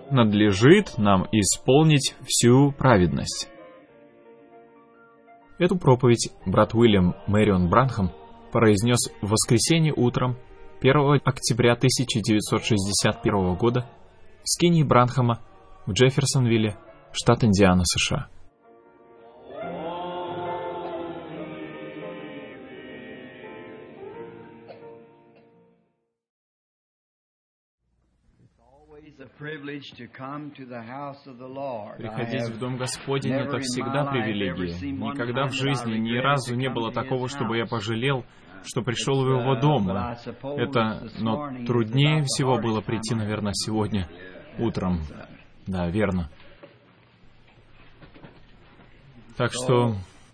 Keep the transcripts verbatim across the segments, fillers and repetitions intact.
надлежит нам исполнить всю праведность». Эту проповедь брат Уильям Мэрион Бранхам произнес в воскресенье утром первого октября тысяча девятьсот шестьдесят первого года в скинии Бранхама в Джефферсонвилле, штат Индиана, США. Приходить в Дом Господень — это всегда привилегия. Никогда в жизни ни разу не было такого, чтобы я пожалел, что пришел в его дом. Это, но труднее всего было прийти, наверное, сегодня утром. Да, верно. Так что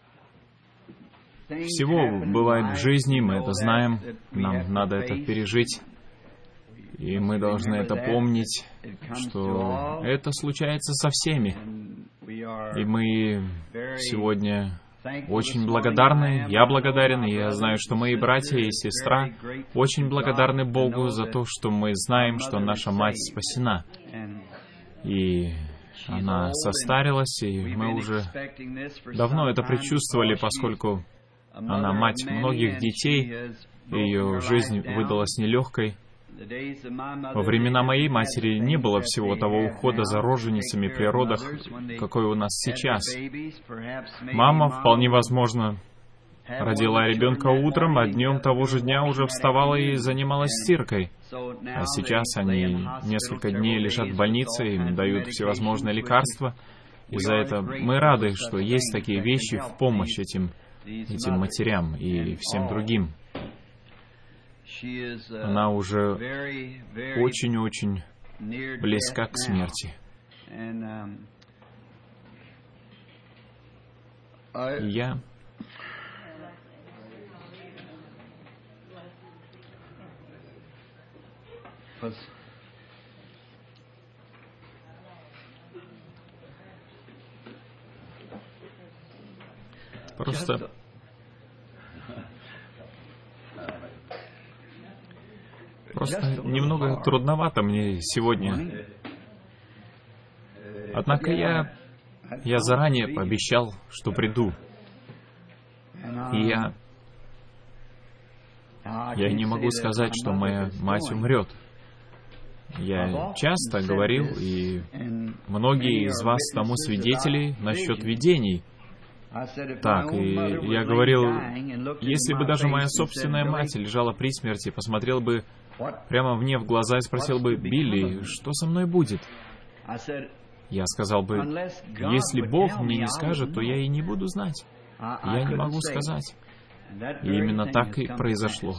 всего бывает в жизни, мы это знаем, нам надо это пережить. И мы должны это помнить, что это случается со всеми. И мы сегодня очень благодарны, я благодарен, и я знаю, что мои братья и сестра очень благодарны Богу за то, что мы знаем, что наша мать спасена. И она состарилась, и мы уже давно это предчувствовали, поскольку она мать многих детей, и ее жизнь выдалась нелегкой. Во времена моей матери не было всего того ухода за роженицами при родах, какой у нас сейчас. Мама, вполне возможно, родила ребенка утром, а днем того же дня уже вставала и занималась стиркой. А сейчас они несколько дней лежат в больнице, им дают всевозможные лекарства. И за это мы рады, что есть такие вещи в помощь этим, этим матерям и всем другим. Она уже очень-очень близка к смерти. И я просто Просто немного трудновато мне сегодня. Однако я, я заранее пообещал, что приду. И я, я не могу сказать, что моя мать умрет. Я часто говорил, и многие из вас тому свидетели насчет видений. Так, и я говорил, если бы даже моя собственная мать лежала при смерти, посмотрел бы прямо мне в глаза и спросил бы: «Билли, что со мной будет?» Я сказал бы: «Если Бог мне не скажет, то я и не буду знать. Я не могу сказать». И именно так и произошло.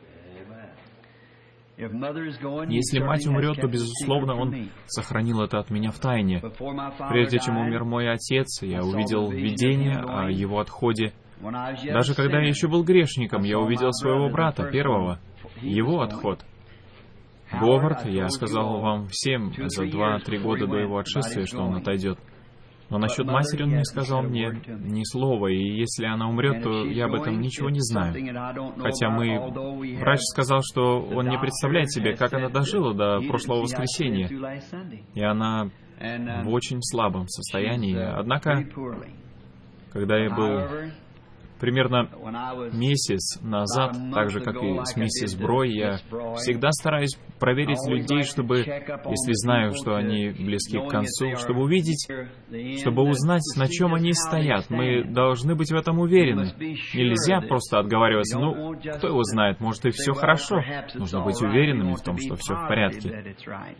Если мать умрет, то, безусловно, Он сохранил это от меня в тайне. Прежде чем умер мой отец, я увидел видение о его отходе. Даже когда я еще был грешником, я увидел своего брата, первого, его отход. Говард, я сказал вам всем за два-три года до его отшествия, что он отойдет. Но насчет матери он не сказал мне ни слова, и если она умрет, то я об этом ничего не знаю. Хотя мы... Врач сказал, что он не представляет себе, как она дожила до прошлого воскресенья. И она в очень слабом состоянии. Однако, когда я был примерно месяц назад, так же, как и с миссис Брой, я всегда стараюсь проверить людей, чтобы, если знаю, что они близки к концу, чтобы увидеть, чтобы узнать, на чем они стоят. Мы должны быть в этом уверены. Нельзя просто отговариваться: ну, кто его знает, может, и все хорошо. Нужно быть уверенными в том, что все в порядке.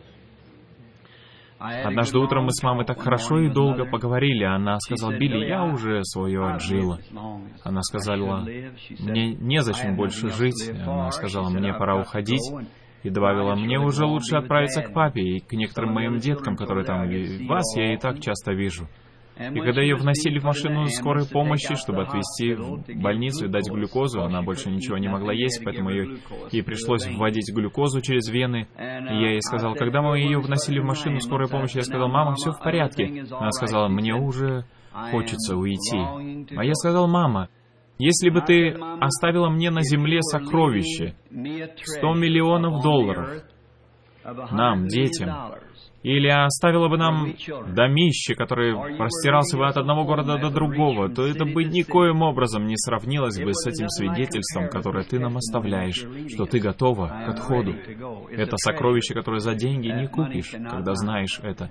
Однажды утром мы с мамой так хорошо и долго поговорили. Она сказала: «Билли, я уже свое отжила». Она сказала: «Мне незачем больше жить». Она сказала: «Мне пора уходить». И добавила: «Мне уже лучше отправиться к папе и к некоторым моим деткам, которые там. Вас я и так часто вижу». И когда ее вносили в машину скорой помощи, чтобы отвезти в больницу и дать глюкозу, она больше ничего не могла есть, поэтому ее, ей пришлось вводить глюкозу через вены. И я ей сказал, когда мы ее вносили в машину скорой помощи, я сказал: «Мама, все в порядке». Она сказала: «Мне уже хочется уйти». А я сказал: «Мама, если бы ты оставила мне на земле сокровище, сто миллионов долларов, нам, детям, или оставила бы нам домище, которое простирался бы от одного города до другого, то это бы никоим образом не сравнилось бы с этим свидетельством, которое ты нам оставляешь, что ты готова к отходу. Это сокровище, которое за деньги не купишь, когда знаешь это.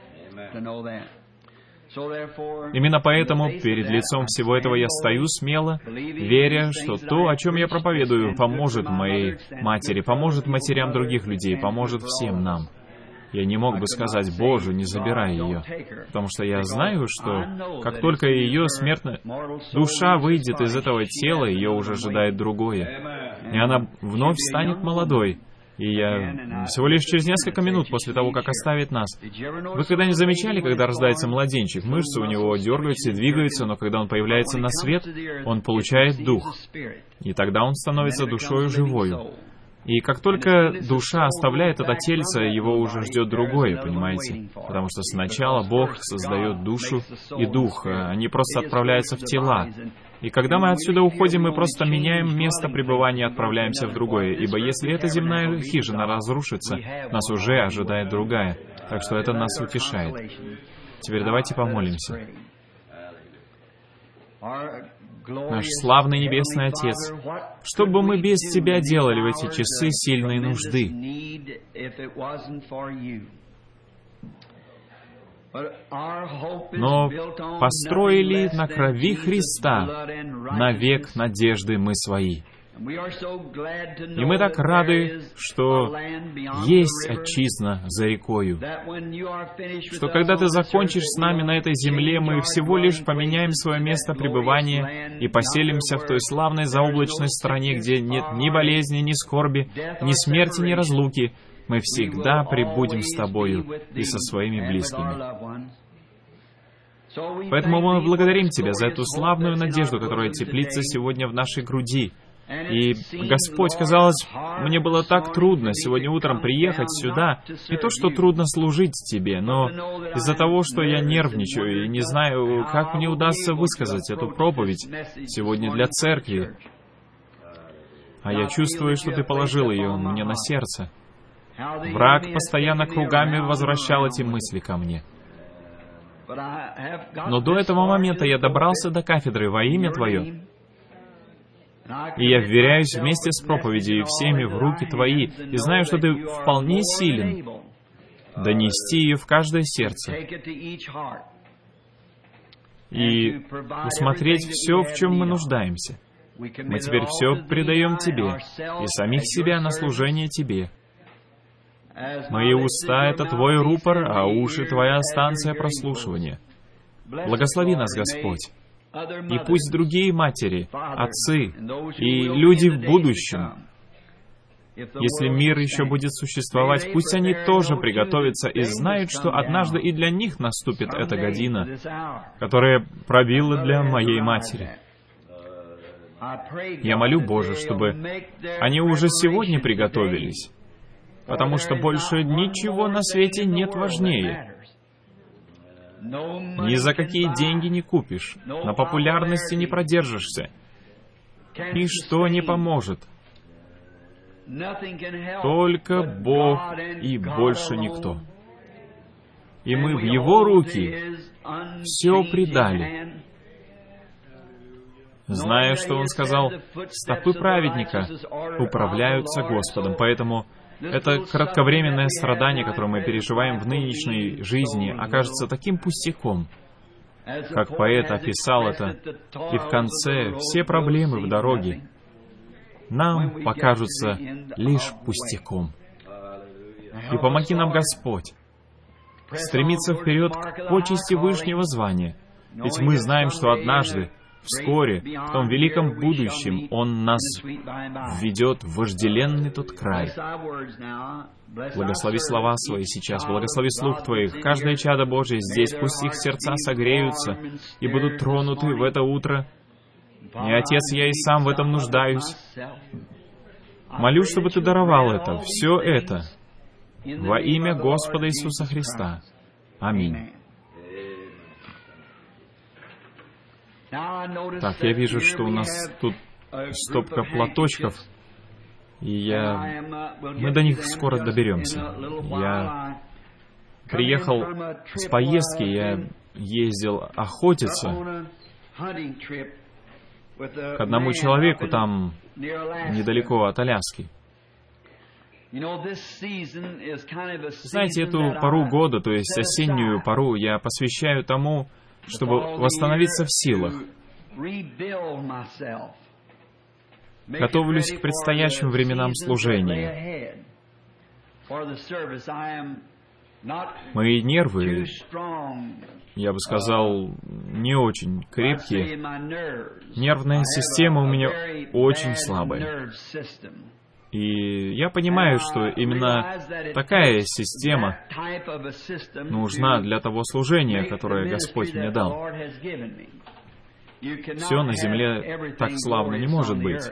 Именно поэтому перед лицом всего этого я стою смело, веря, что то, о чем я проповедую, поможет моей матери, поможет матерям других людей, поможет всем нам. Я не мог бы сказать: «Боже, не забирай ее», потому что я знаю, что как только ее смертная душа выйдет из этого тела, ее уже ожидает другое, и она вновь станет молодой. И я всего лишь через несколько минут после того, как оставит нас. Вы когда-нибудь замечали, когда рождается младенчик, мышцы у него дергаются и двигаются, но когда он появляется на свет, он получает дух, и тогда он становится душою живою. И как только душа оставляет это тельце, его уже ждет другое, понимаете? Потому что сначала Бог создает душу и дух, они просто отправляются в тела. И когда мы отсюда уходим, мы просто меняем место пребывания и отправляемся в другое. Ибо если эта земная хижина разрушится, нас уже ожидает другая. Так что это нас утешает. Теперь давайте помолимся. Наш славный Небесный Отец, что бы мы без Тебя делали в эти часы сильной нужды? Но построили на крови Христа навек надежды мы свои. И мы так рады, что есть отчизна за рекою, что когда Ты закончишь с нами на этой земле, мы всего лишь поменяем свое место пребывания и поселимся в той славной заоблачной стране, где нет ни болезни, ни скорби, ни смерти, ни разлуки. Мы всегда пребудем с Тобою и со своими близкими. Поэтому мы благодарим Тебя за эту славную надежду, которая теплится сегодня в нашей груди. И, Господь, казалось, мне было так трудно сегодня утром приехать сюда. Не то, что трудно служить Тебе, но из-за того, что я нервничаю и не знаю, как мне удастся высказать эту проповедь сегодня для церкви. А я чувствую, что Ты положил ее мне на сердце. Враг постоянно кругами возвращал эти мысли ко мне. Но до этого момента я добрался до кафедры во имя Твое. И я вверяюсь вместе с проповедью и всеми в руки Твои, и знаю, что Ты вполне силен донести ее в каждое сердце и усмотреть все, в чем мы нуждаемся. Мы теперь все предаем Тебе и самих себя на служение Тебе. Мои уста — это Твой рупор, а уши — Твоя станция прослушивания. Благослови нас, Господь. И пусть другие матери, отцы и люди в будущем, если мир еще будет существовать, пусть они тоже приготовятся и знают, что однажды и для них наступит эта година, которая пробила для моей матери. Я молю, Боже, чтобы они уже сегодня приготовились, потому что больше ничего на свете нет важнее. Ни за какие деньги не купишь, на популярности не продержишься. Ничто не поможет. Только Бог и больше никто. И мы в Его руки все предали, зная, что Он сказал: «Стопы праведника управляются Господом». Поэтому это кратковременное страдание, которое мы переживаем в нынешней жизни, окажется таким пустяком, как поэт описал это, и в конце все проблемы в дороге нам покажутся лишь пустяком. И помоги нам, Господь, стремиться вперед к почести вышнего звания, ведь мы знаем, что однажды, вскоре, в том великом будущем, Он нас введет в вожделенный тот край. Благослови слова свои сейчас, благослови слух Твоих. Каждое чадо Божие здесь, пусть их сердца согреются и будут тронуты в это утро. И, Отец, я и сам в этом нуждаюсь. Молю, чтобы Ты даровал это, все это, во имя Господа Иисуса Христа. Аминь. Так, я вижу, что у нас тут стопка платочков. И я... Мы до них скоро доберемся. Я приехал с поездки, я ездил охотиться к одному человеку там, недалеко от Аляски. Знаете, эту пору года, то есть осеннюю пору, я посвящаю тому, чтобы восстановиться в силах. Готовлюсь к предстоящим временам служения. Мои нервы, я бы сказал, не очень крепкие. Нервная система у меня очень слабая. И я понимаю, что именно такая система нужна для того служения, которое Господь мне дал. Все на земле так славно не может быть.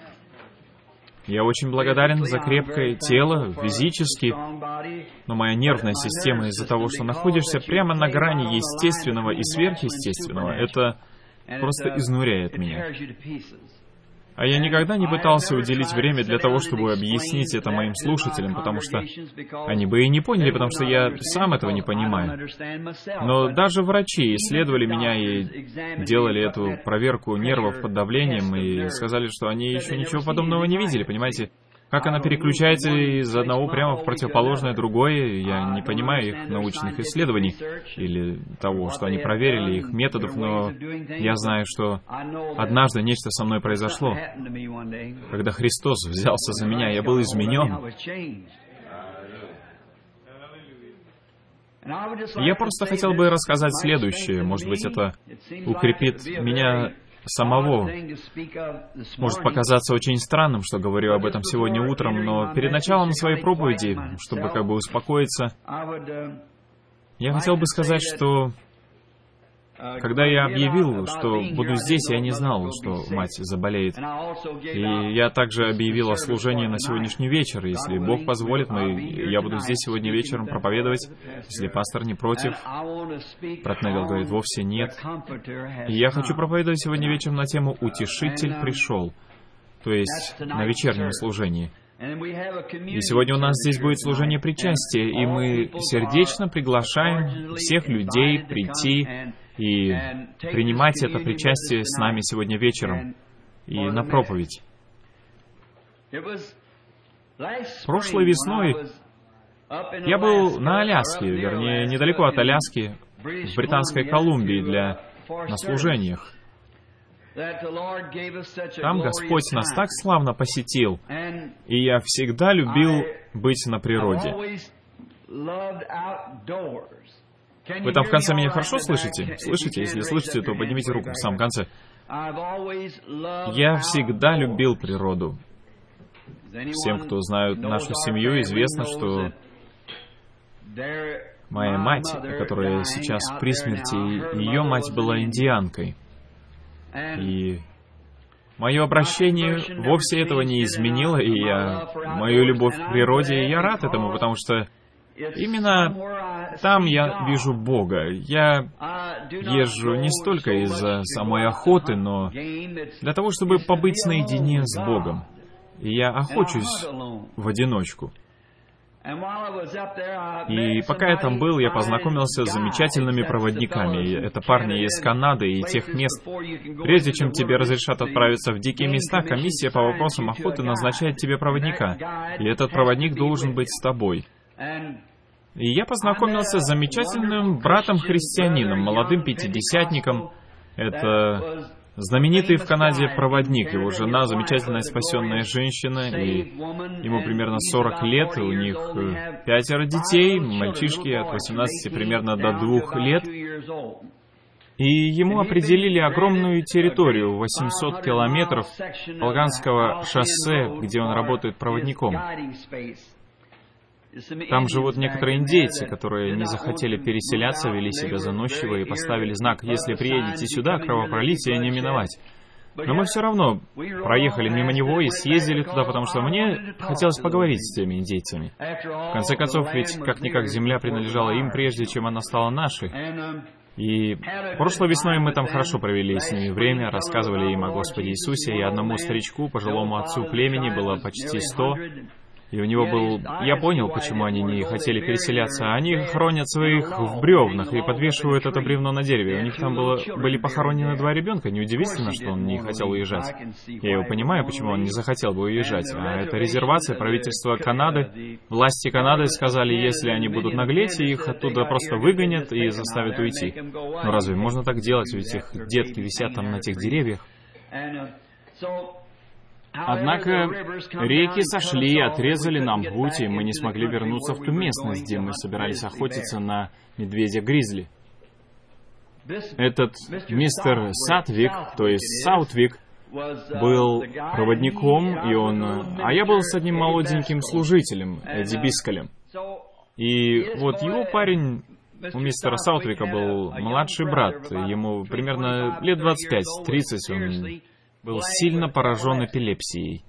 Я очень благодарен за крепкое тело, физически, но моя нервная система из-за того, что находишься прямо на грани естественного и сверхъестественного, это просто изнуряет меня. А я никогда не пытался уделить время для того, чтобы объяснить это моим слушателям, потому что они бы и не поняли, потому что я сам этого не понимаю. Но даже врачи исследовали меня и делали эту проверку нервов под давлением и сказали, что они еще ничего подобного не видели, понимаете? Как она переключается из одного прямо в противоположное другое, я не понимаю их научных исследований или того, что они проверили, их методов, но я знаю, что однажды нечто со мной произошло. Когда Христос взялся за меня, я был изменен. Я просто хотел бы рассказать следующее. Может быть, это укрепит меня самого. Может показаться очень странным, что говорю об этом сегодня утром, но перед началом своей проповеди, чтобы как бы успокоиться, я хотел бы сказать, что когда я объявил, что буду здесь, я не знал, что мать заболеет. И я также объявил о служении на сегодняшний вечер. Если Бог позволит, мы, я буду здесь сегодня вечером проповедовать, если пастор не против. Брат Невилл говорит, вовсе нет. И я хочу проповедовать сегодня вечером на тему «Утешитель пришел», то есть на вечернем служении. И сегодня у нас здесь будет служение причастия, и мы сердечно приглашаем всех людей прийти и принимать это причастие с нами сегодня вечером и на проповедь. Прошлой весной я был на Аляске, вернее, недалеко от Аляски, в Британской Колумбии для на служениях. Там Господь нас так славно посетил, и я всегда любил быть на природе. Вы там в конце меня хорошо слышите? Слышите? Если слышите, то поднимите руку в самом конце. Я всегда любил природу. Всем, кто знает нашу семью, известно, что моя мать, которая сейчас при смерти, ее мать была индианкой. И мое обращение вовсе этого не изменило, и я, мою любовь к природе, и я рад этому, потому что именно там я вижу Бога. Я езжу не столько из-за самой охоты, но для того, чтобы побыть наедине с Богом. И я охочусь в одиночку. И пока я там был, я познакомился с замечательными проводниками. Это парни из Канады и тех мест. Прежде чем тебе разрешат отправиться в дикие места, комиссия по вопросам охоты назначает тебе проводника. И этот проводник должен быть с тобой. И я познакомился с замечательным братом-христианином, молодым пятидесятником. Это знаменитый в Канаде проводник. Его жена замечательная спасенная женщина, и ему примерно сорок лет, и у них пятеро детей, мальчишки от восемнадцати примерно до двух лет. И ему определили огромную территорию, восемьсот километров Алганского шоссе, где он работает проводником. Там живут некоторые индейцы, которые не захотели переселяться, вели себя заносчиво и поставили знак: «Если приедете сюда, кровопролитие не миновать». Но мы все равно проехали мимо него и съездили туда, потому что мне хотелось поговорить с теми индейцами. В конце концов, ведь как-никак земля принадлежала им, прежде чем она стала нашей. И прошлой весной мы там хорошо провели с ними время, рассказывали им о Господе Иисусе, и одному старичку, пожилому отцу племени, было почти сто. И у него был... Я понял, почему они не хотели переселяться. Они хоронят своих в бревнах и подвешивают это бревно на дереве. У них там было... были похоронены два ребенка. Неудивительно, что он не хотел уезжать. Я его понимаю, почему он не захотел бы уезжать. А это резервация, правительство Канады. Власти Канады сказали, если они будут наглеть, их оттуда просто выгонят и заставят уйти. Но разве можно так делать? Ведь их детки висят там на тех деревьях. Однако реки сошли и отрезали нам путь, и мы не смогли вернуться в ту местность, где мы собирались охотиться на медведя-гризли. Этот мистер Сатвик, то есть Саутвик, был проводником, и он... А я был с одним молоденьким служителем, Эдди Бискалем. И вот его парень... У мистера Саутвика был младший брат, ему примерно лет двадцать пять тридцать, он... был сильно поражен эпилепсией.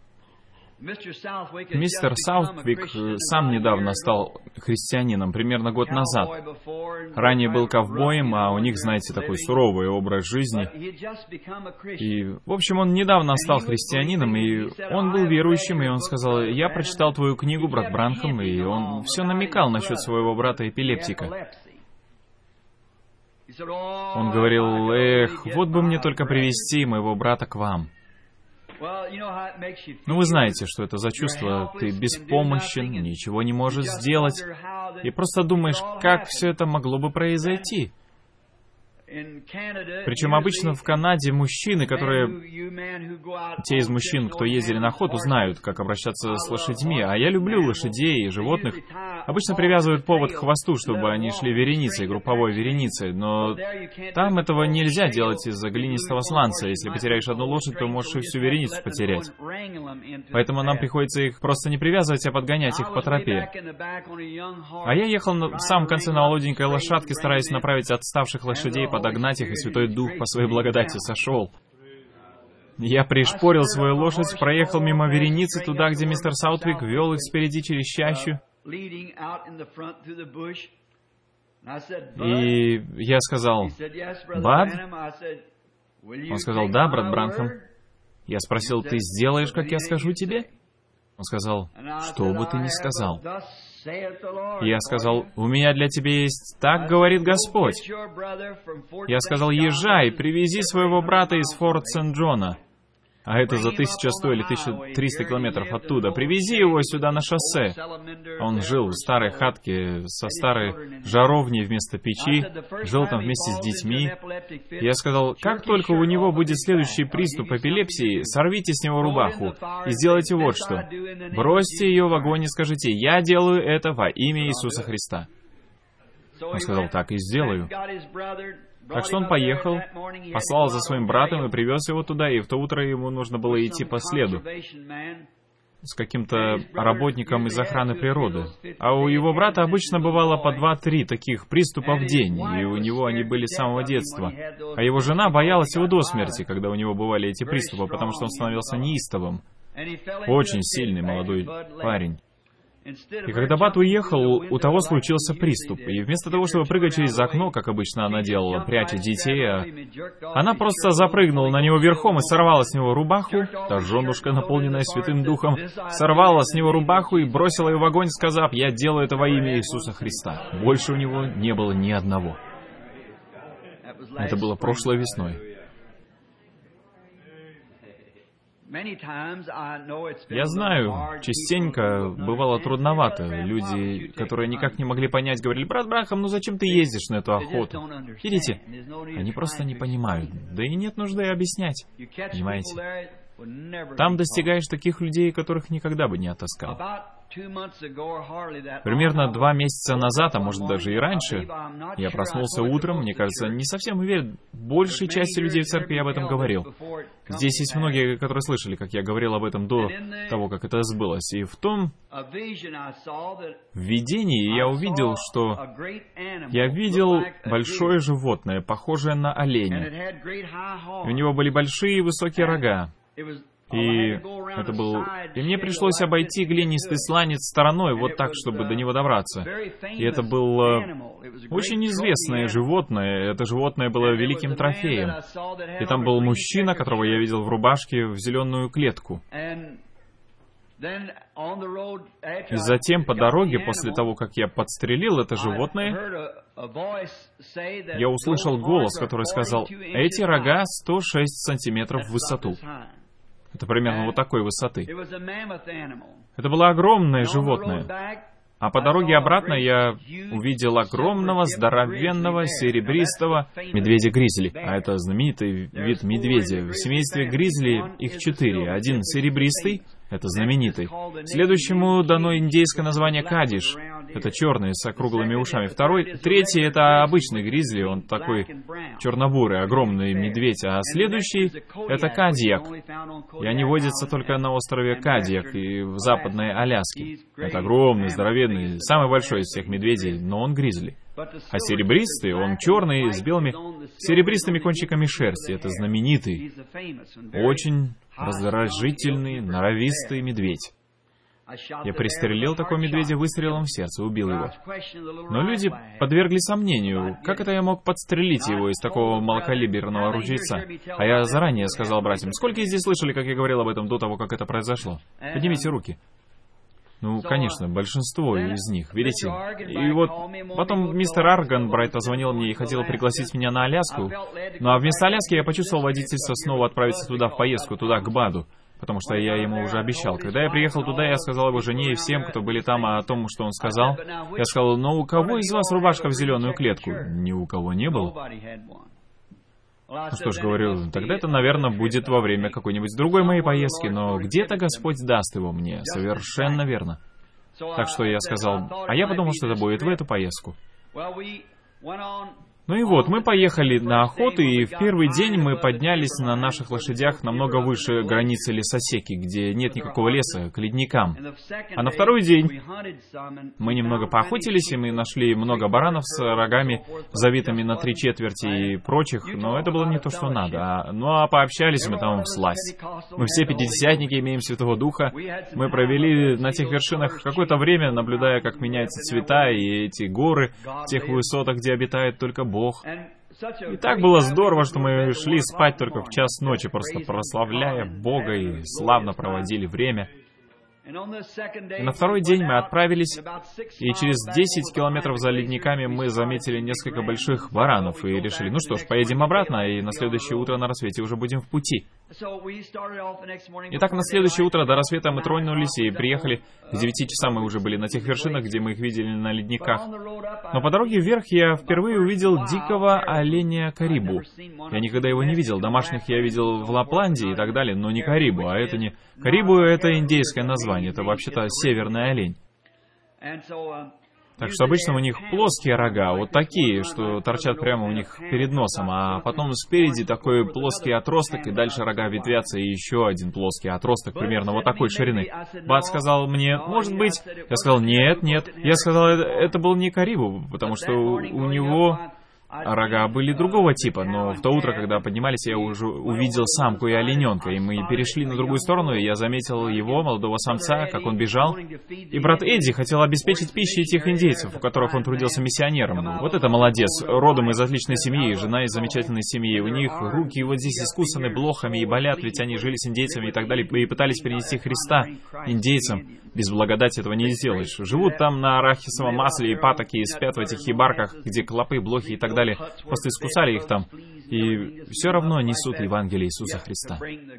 Мистер Саутвик сам недавно стал христианином, примерно год назад. Ранее был ковбоем, а у них, знаете, такой суровый образ жизни. И, в общем, он недавно стал христианином, и он был верующим, и он сказал, «Я прочитал твою книгу, брат Бранхам», и он все намекал насчет своего брата-эпилептика. Он говорил, «Эх, вот бы мне только привести моего брата к вам». Ну, вы знаете, что это за чувство. Ты беспомощен, ничего не можешь сделать, и просто думаешь, как все это могло бы произойти. Причем обычно в Канаде мужчины, которые... Те из мужчин, кто ездили на охоту, знают, как обращаться с лошадьми. А я люблю лошадей и животных. Обычно привязывают повод к хвосту, чтобы они шли вереницей, групповой вереницей. Но там этого нельзя делать из-за глинистого сланца. Если потеряешь одну лошадь, то можешь и всю вереницу потерять. Поэтому нам приходится их просто не привязывать, а подгонять их по тропе. А я ехал в самом конце на молоденькой лошадке, стараясь направить отставших лошадей, подогнать их, и Святой Дух по своей благодати сошел. Я пришпорил свою лошадь, проехал мимо вереницы туда, где мистер Саутвик вел их спереди через чащу. И я сказал, «Бад?» Он сказал, «Да, брат Бранхам». Я спросил, «Ты сделаешь, как я скажу тебе?» Он сказал, «Что бы ты ни сказал». Я сказал, «У меня для тебя есть, так говорит Господь». Я сказал, «Езжай, привези своего брата из Форт Сент-Джона». А это за тысяча сто или тысяча триста километров оттуда. Привези его сюда на шоссе. Он жил в старой хатке со старой жаровней вместо печи, жил там вместе с детьми. Я сказал, как только у него будет следующий приступ эпилепсии, сорвите с него рубаху и сделайте вот что. Бросьте ее в огонь и скажите, я делаю это во имя Иисуса Христа. Он сказал, так и сделаю. Так что он поехал, послал за своим братом и привез его туда, и в то утро ему нужно было идти по следу с каким-то работником из охраны природы. А у его брата обычно бывало по два-три таких приступа в день, и у него они были с самого детства. А его жена боялась его до смерти, когда у него бывали эти приступы, потому что он становился неистовым. Очень сильный молодой парень. И когда Бат уехал, у того случился приступ. И вместо того, чтобы прыгать через окно, как обычно она делала, пряча детей, она просто запрыгнула на него верхом и сорвала с него рубаху. Та женушка, наполненная Святым Духом, сорвала с него рубаху и бросила ее в огонь, сказав, «Я делаю это во имя Иисуса Христа». Больше у него не было ни одного. Это было прошлой весной. Я знаю, частенько бывало трудновато. Люди, которые никак не могли понять, говорили, «Брат Бранхам, ну зачем ты ездишь на эту охоту?» Видите? Они просто не понимают. Да и нет нужды объяснять. Понимаете? Там достигаешь таких людей, которых никогда бы не отыскал. Примерно два месяца назад, а может даже и раньше, я проснулся утром, мне кажется, не совсем уверен, большей части людей в церкви я об этом говорил. Здесь есть многие, которые слышали, как я говорил об этом до того, как это сбылось. И в том видении я увидел, что я видел большое животное, похожее на оленя. И у него были большие высокие рога. И это был... И мне пришлось обойти глинистый сланец стороной, вот так, чтобы до него добраться. И это было очень известное животное. Это животное было великим трофеем. И там был мужчина, которого я видел в рубашке, в зеленую клетку. И затем по дороге, после того, как я подстрелил это животное, я услышал голос, который сказал: «Эти рога сто шесть сантиметров в высоту». Это примерно вот такой высоты. Это было огромное животное. А по дороге обратно я увидел огромного, здоровенного, серебристого медведя-гризли. А это знаменитый вид медведя. В семействе гризли их четыре. Один серебристый, это знаменитый. Следующему дано индейское название кадиш. Это черный, с округлыми ушами. Второй, третий, это обычный гризли, он такой черно-бурый, огромный медведь. А следующий, это кадьяк. И они водятся только на острове Кадьяк и в западной Аляске. Это огромный, здоровенный, самый большой из всех медведей, но он гризли. А серебристый, он черный, с белыми серебристыми кончиками шерсти. Это знаменитый, очень раздражительный, норовистый медведь. Я пристрелил такого медведя выстрелом в сердце, убил его. Но люди подвергли сомнению, как это я мог подстрелить его из такого малокалиберного ружейца. А я заранее сказал братьям: сколько здесь слышали, как я говорил об этом до того, как это произошло? Поднимите руки. Ну, конечно, большинство из них, видите? И вот потом мистер Арганбрайт позвонил мне и хотел пригласить меня на Аляску. Ну а вместо Аляски я почувствовал водительство снова отправиться туда в поездку, туда, к Баду. Потому что я ему уже обещал. Когда я приехал туда, я сказал его жене и всем, кто были там, о том, что он сказал. Я сказал: «Но у кого из вас рубашка в зеленую клетку?» Ни у кого не было. Ну что ж, говорю, тогда это, наверное, будет во время какой-нибудь другой моей поездки, но где-то Господь даст его мне. Совершенно верно. Так что я сказал: а я подумал, что это будет в эту поездку. Ну и вот, мы поехали на охоту, и в первый день мы поднялись на наших лошадях намного выше границы лесосеки, где нет никакого леса, к ледникам. А на второй день мы немного поохотились, и мы нашли много баранов с рогами, завитыми на три четверти и прочих, но это было не то, что надо. А, ну а пообщались мы там всласть. Мы все пятидесятники, имеем Святого Духа. Мы провели на тех вершинах какое-то время, наблюдая, как меняются цвета и эти горы, в тех высотах, где обитает только Бог. И так было здорово, что мы шли спать только в час ночи, просто прославляя Бога и славно проводили время. И на второй день мы отправились, и через десять километров за ледниками мы заметили несколько больших баранов и решили: ну что ж, поедем обратно, и на следующее утро на рассвете уже будем в пути. Итак, на следующее утро до рассвета мы тронулись и приехали. К девяти часам мы уже были на тех вершинах, где мы их видели на ледниках. Но по дороге вверх я впервые увидел дикого оленя карибу. Я никогда его не видел. Домашних я видел в Лапландии и так далее, но не карибу. А это не... Карибу — это индейское название. Это вообще-то северный олень. Так что обычно у них плоские рога, вот такие, что торчат прямо у них перед носом, а потом спереди такой плоский отросток, и дальше рога ветвятся, и еще один плоский отросток, примерно вот такой ширины. Бат сказал мне: может быть... Я сказал: нет, нет. Я сказал, это, это был не карибу, потому что у, у него... рога были другого типа, но в то утро, когда поднимались, я уже увидел самку и олененка, и мы перешли на другую сторону, и я заметил его, молодого самца, как он бежал. И брат Эдди хотел обеспечить пищей тех индейцев, у которых он трудился миссионером. Вот это молодец, родом из отличной семьи, жена из замечательной семьи. У них руки вот здесь искусаны блохами и болят, ведь они жили с индейцами и так далее, и пытались перенести Христа индейцам. Без благодати этого не сделаешь. Живут там на арахисовом масле и патоке, и спят в этих хибарках, где клопы, блохи и так далее. Просто искусали их там. И все равно несут Евангелие Иисуса Христа.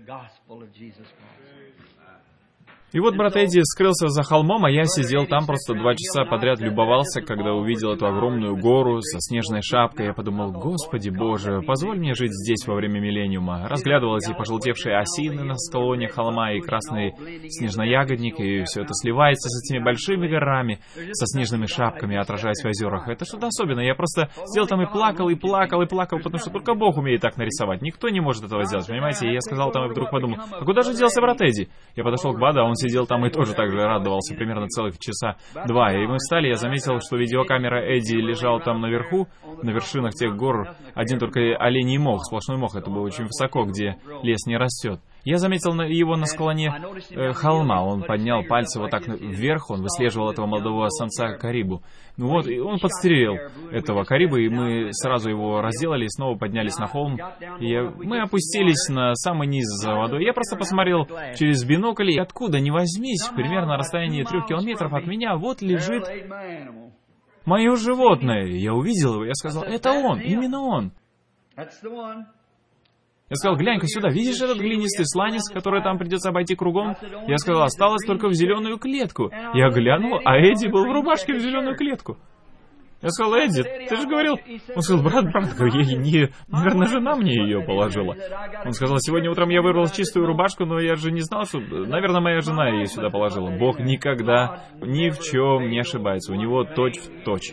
И вот брат Эдди скрылся за холмом, а я сидел там просто два часа подряд, любовался, когда увидел эту огромную гору со снежной шапкой. Я подумал: Господи Боже, позволь мне жить здесь во время миллениума. Разглядывал эти пожелтевшие осины на склоне холма и красный снежноягодник, и все это сливается с этими большими горами, со снежными шапками, отражаясь в озерах. Это что-то особенное. Я просто сидел там и плакал, и плакал, и плакал, потому что только Бог умеет так нарисовать. Никто не может этого сделать, понимаете? И я сказал там, и вдруг подумал: а куда же делся брат Эдди? Я подошел к Баду, а он сидел там и тоже так же радовался, примерно целых часа два. И мы встали, я заметил, что видеокамера Эдди лежала там наверху, на вершинах тех гор. Один только оленей мох, сплошной мох, это было очень высоко, где лес не растет. Я заметил его на склоне э, холма. Он поднял пальцы вот так вверх, он выслеживал этого молодого самца карибу. Ну вот, и он подстрелил этого карибу, и мы сразу его разделали и снова поднялись на холм. И я, мы опустились на самый низ за водой. Я просто посмотрел через бинокль, и откуда ни возьмись, примерно на расстоянии трех километров от меня, вот лежит мое животное. Я увидел его, я сказал, это он, именно он. Я сказал, глянь-ка сюда, видишь этот глинистый сланец, который там придется обойти кругом? Я сказал, осталось только в зеленую клетку. Я глянул, а Эдди был в рубашке в зеленую клетку. Я сказал, Эдди, ты же говорил... Он сказал, брат, брат, я не... Наверное, жена мне ее положила. Он сказал, сегодня утром я вырвал чистую рубашку, но я же не знал, что... Наверное, моя жена ее сюда положила. Бог никогда ни в чем не ошибается. У него точь-в-точь.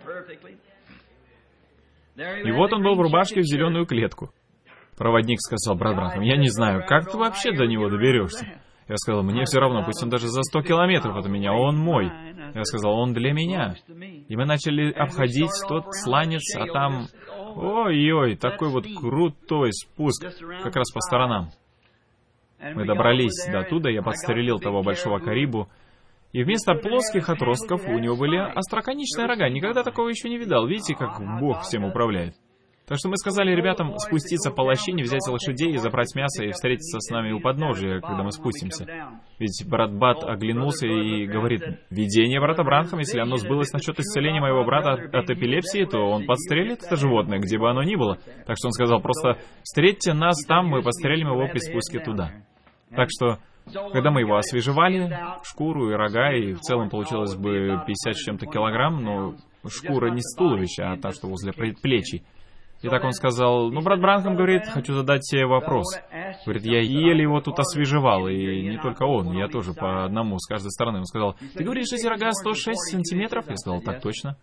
И вот он был в рубашке в зеленую клетку. Проводник сказал, брат, брат, я не знаю, как ты вообще до него доберешься? Я сказал, мне все равно, пусть он даже за сто километров от меня, он мой. Я сказал, он для меня. И мы начали обходить тот сланец, а там, ой-ой, такой вот крутой спуск, как раз по сторонам. Мы добрались до туда, я подстрелил того большого карибу, и вместо плоских отростков у него были остроконечные рога. Никогда такого еще не видал. Видите, как Бог всем управляет? Так что мы сказали ребятам спуститься по лощине, взять лошадей и забрать мясо и встретиться с нами у подножия, когда мы спустимся. Ведь брат Бат оглянулся и говорит, видение брата Бранхама, если оно сбылось насчет исцеления моего брата от, от эпилепсии, то он подстрелит это животное, где бы оно ни было. Так что он сказал, просто встретьте нас там, мы подстрелим его при спуске туда. Так что, когда мы его освежевали, шкуру и рога, и в целом получилось бы пятьдесят с чем-то килограмм, но шкура не с туловища, а та, что возле предплечий. И так он сказал, ну, брат Бранхам говорит, хочу задать тебе вопрос. Говорит, я еле его тут освежевал, и не только он, я тоже по одному с каждой стороны. Он сказал, ты говоришь, эти рога сто шесть сантиметров? Я сказал, так точно.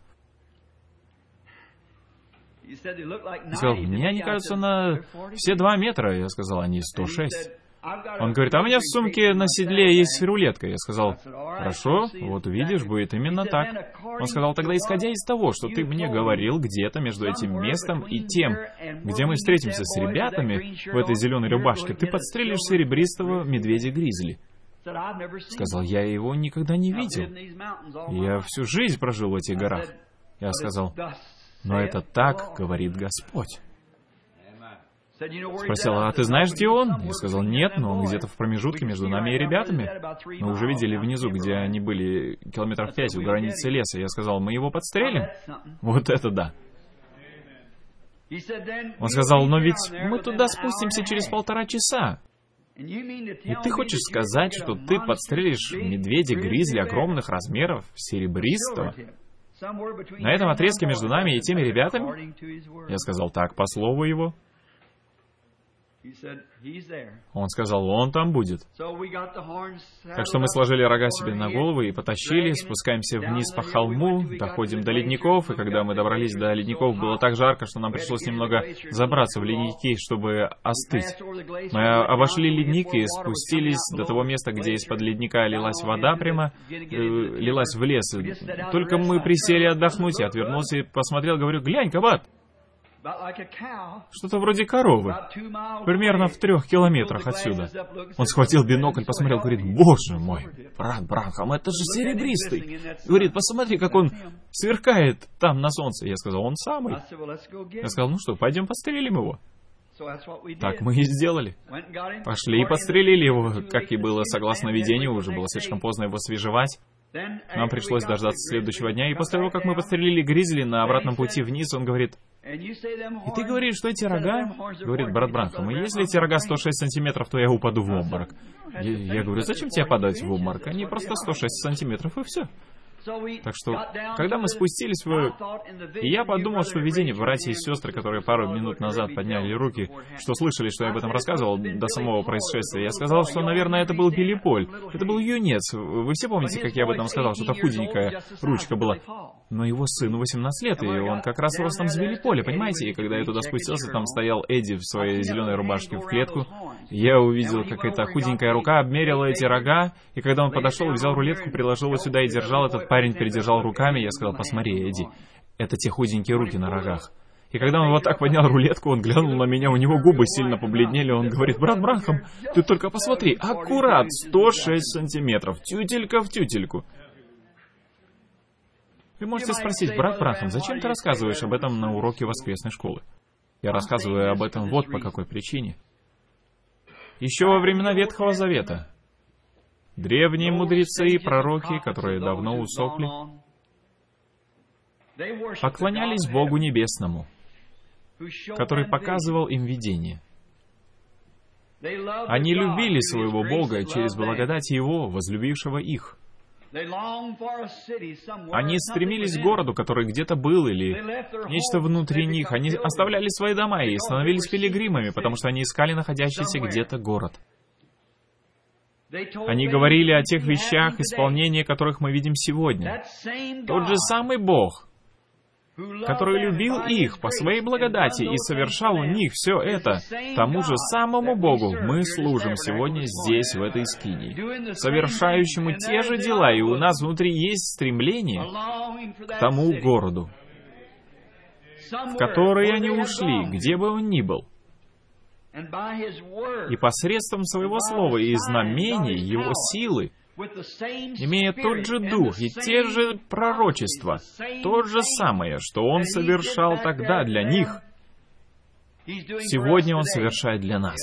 Он сказал, мне они кажутся на все два метра. Я сказал, они сто шесть. Он говорит, а у меня в сумке на седле есть рулетка. Я сказал, хорошо, вот увидишь, будет именно так. Он сказал, тогда исходя из того, что ты мне говорил где-то между этим местом и тем, где мы встретимся с ребятами в этой зеленой рубашке, ты подстрелишь серебристого медведя-гризли. Сказал, я его никогда не видел. Я всю жизнь прожил в этих горах. Я сказал, но это так говорит Господь. Спросил, а ты знаешь, где он? Я сказал, нет, но он где-то в промежутке между нами и ребятами. Мы уже видели внизу, где они были, километров пять у границы леса. Я сказал, мы его подстрелим? Вот это да. Он сказал, но ведь мы туда спустимся через полтора часа. И ты хочешь сказать, что ты подстрелишь медведя-гризли огромных размеров, серебристого? На этом отрезке между нами и теми ребятами? Я сказал, так, по слову его. Он сказал, он там будет. Так что мы сложили рога себе на голову и потащили, спускаемся вниз по холму, доходим до ледников, и когда мы добрались до ледников, было так жарко, что нам пришлось немного забраться в ледники, чтобы остыть. Мы обошли ледник и спустились до того места, где из-под ледника лилась вода прямо, э, лилась в лес. Только мы присели отдохнуть, я отвернулся и посмотрел, говорю, глянь-ка, Бат! Что-то вроде коровы. Примерно в трех километрах отсюда. Он схватил бинокль, посмотрел, говорит, боже мой, брат Бранхам, это же серебристый. Говорит, посмотри, как он сверкает там на солнце. Я сказал, он самый. Я сказал, ну что, пойдем подстрелим его. Так мы и сделали. Пошли и подстрелили его, как и было согласно видению, уже было слишком поздно его освежевать. Нам пришлось дождаться следующего дня, и после того, как мы подстрелили гризли на обратном пути вниз, он говорит, и ты говоришь, что эти рога, говорит брат Бранхам, и если эти рога сто шесть сантиметров, то я упаду в обморок. Я, я говорю, зачем тебе падать в обморок? Они просто сто шесть сантиметров, и все. Так что, когда мы спустились в... И я подумал, что видение, братья и сестры, которые пару минут назад подняли руки, что слышали, что я об этом рассказывал до самого происшествия, я сказал, что, наверное, это был Билли Поль. Это был юнец. Вы все помните, как я об этом сказал? Что-то худенькая ручка была. Но его сыну восемнадцать лет, и он как раз ростом с Билли Поля, понимаете? И когда я туда спустился, там стоял Эдди в своей зеленой рубашке в клетку. Я увидел, как эта худенькая рука обмерила эти рога, и когда он подошел и взял рулетку, приложил ее сюда и держал, этот парень передержал руками, я сказал, посмотри, Эдди, это те худенькие руки на рогах. И когда он вот так поднял рулетку, он глянул на меня, у него губы сильно побледнели, он говорит: «Брат Бранхам, ты только посмотри, аккурат сто шесть сантиметров, тютелька в тютельку». Вы можете спросить: «Брат Бранхам, зачем ты рассказываешь об этом на уроке воскресной школы?» Я рассказываю об этом вот по какой причине. Еще во времена Ветхого Завета древние мудрецы и пророки, которые давно усопли, поклонялись Богу Небесному, который показывал им видение. Они любили своего Бога через благодать Его, возлюбившего их. Они стремились к городу, который где-то был, или нечто внутри них. Они оставляли свои дома и становились пилигримами, потому что они искали находящийся где-то город. Они говорили о тех вещах, исполнение которых мы видим сегодня. Тот же самый Бог, который любил их по своей благодати и совершал у них все это, тому же самому Богу мы служим сегодня здесь, в этой скинии, совершающему те же дела, и у нас внутри есть стремление к тому городу, в который они ушли, где бы он ни был. И посредством своего слова и знамений, его силы, имея тот же дух и те же пророчества, то же самое, что Он совершал тогда для них, сегодня Он совершает для нас.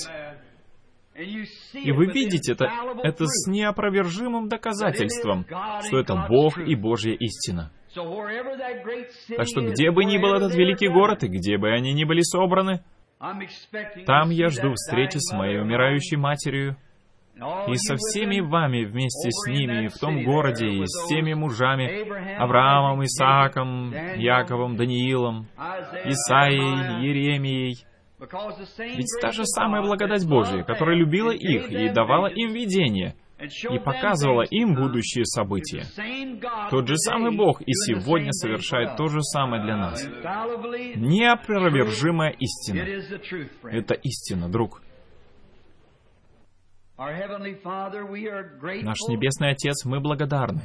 И вы видите это, это с неопровержимым доказательством, что это Бог и Божья истина. Так что где бы ни был этот великий город, и где бы они ни были собраны, там я жду встречи с моей умирающей матерью, и со всеми вами вместе с ними в том городе, и с теми мужами, Авраамом, Исааком, Яковом, Даниилом, Исаией, Иеремией. Ведь та же самая благодать Божия, которая любила их и давала им видение, и показывала им будущие события. Тот же самый Бог и сегодня совершает то же самое для нас. Неопровержимая истина. Это истина, друг. Наш Небесный Отец, мы благодарны.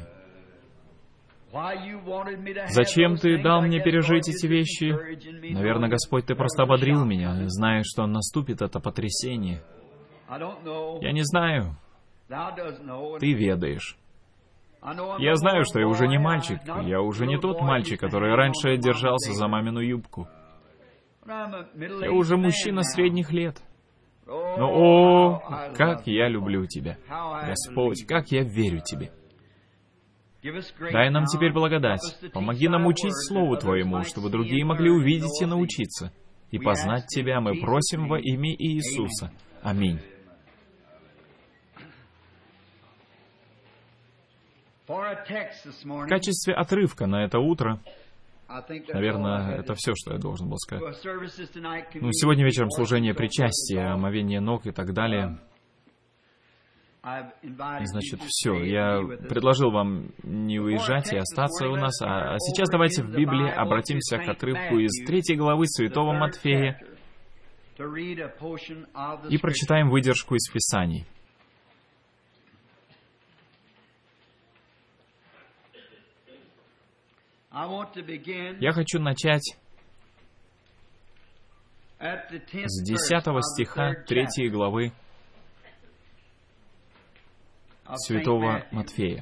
Зачем Ты дал мне пережить эти вещи? Наверное, Господь, Ты просто ободрил меня, зная, что наступит это потрясение. Я не знаю. Ты ведаешь. Я знаю, что я уже не мальчик. Я уже не тот мальчик, который раньше держался за мамину юбку. Я уже мужчина средних лет. Но, о, как я люблю Тебя. Господь, как я верю Тебе. Дай нам теперь благодать. Помоги нам учить Слову Твоему, чтобы другие могли увидеть и научиться. И познать Тебя мы просим во имя Иисуса. Аминь. В качестве отрывка на это утро, наверное, это все, что я должен был сказать. Ну, сегодня вечером служение причастия, омовение ног и так далее. Значит, все. Я предложил вам не уезжать и остаться у нас. А сейчас давайте в Библии обратимся к отрывку из третьей главы Святого Матфея и прочитаем выдержку из Писаний. Я хочу начать с десятого стиха третьей главы Святого Матфея.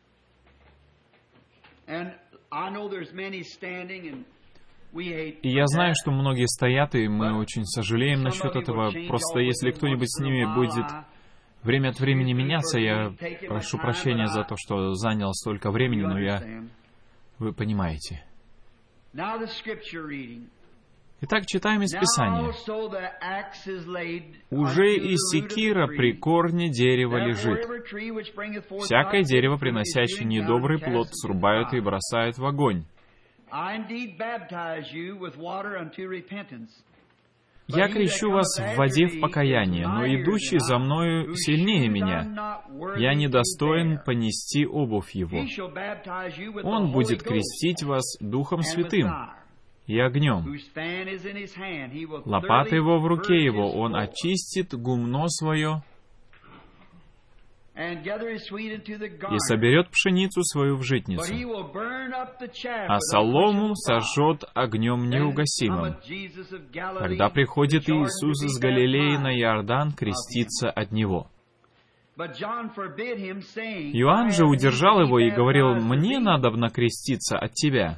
И я знаю, что многие стоят, и мы очень сожалеем насчет этого. Просто если кто-нибудь с ними будет время от времени меняться, я прошу прощения за то, что занял столько времени, но я... Вы понимаете. Итак, читаем из Писания. «Уже и секира при корне дерева лежит. Всякое дерево, приносящее недобрый плод, срубают и бросают в огонь. Я крещу вас в воде в покаяние, но идущий за мною сильнее меня. Я недостоин понести обувь его. Он будет крестить вас Духом Святым и огнем. Лопата его в руке его, он очистит гумно свое и соберет пшеницу свою в житницу, а солому сожжет огнем неугасимым. Тогда приходит Иисус из Галилеи на Иордан креститься от Него. Иоанн же удержал его и говорил: «Мне надобно креститься от тебя,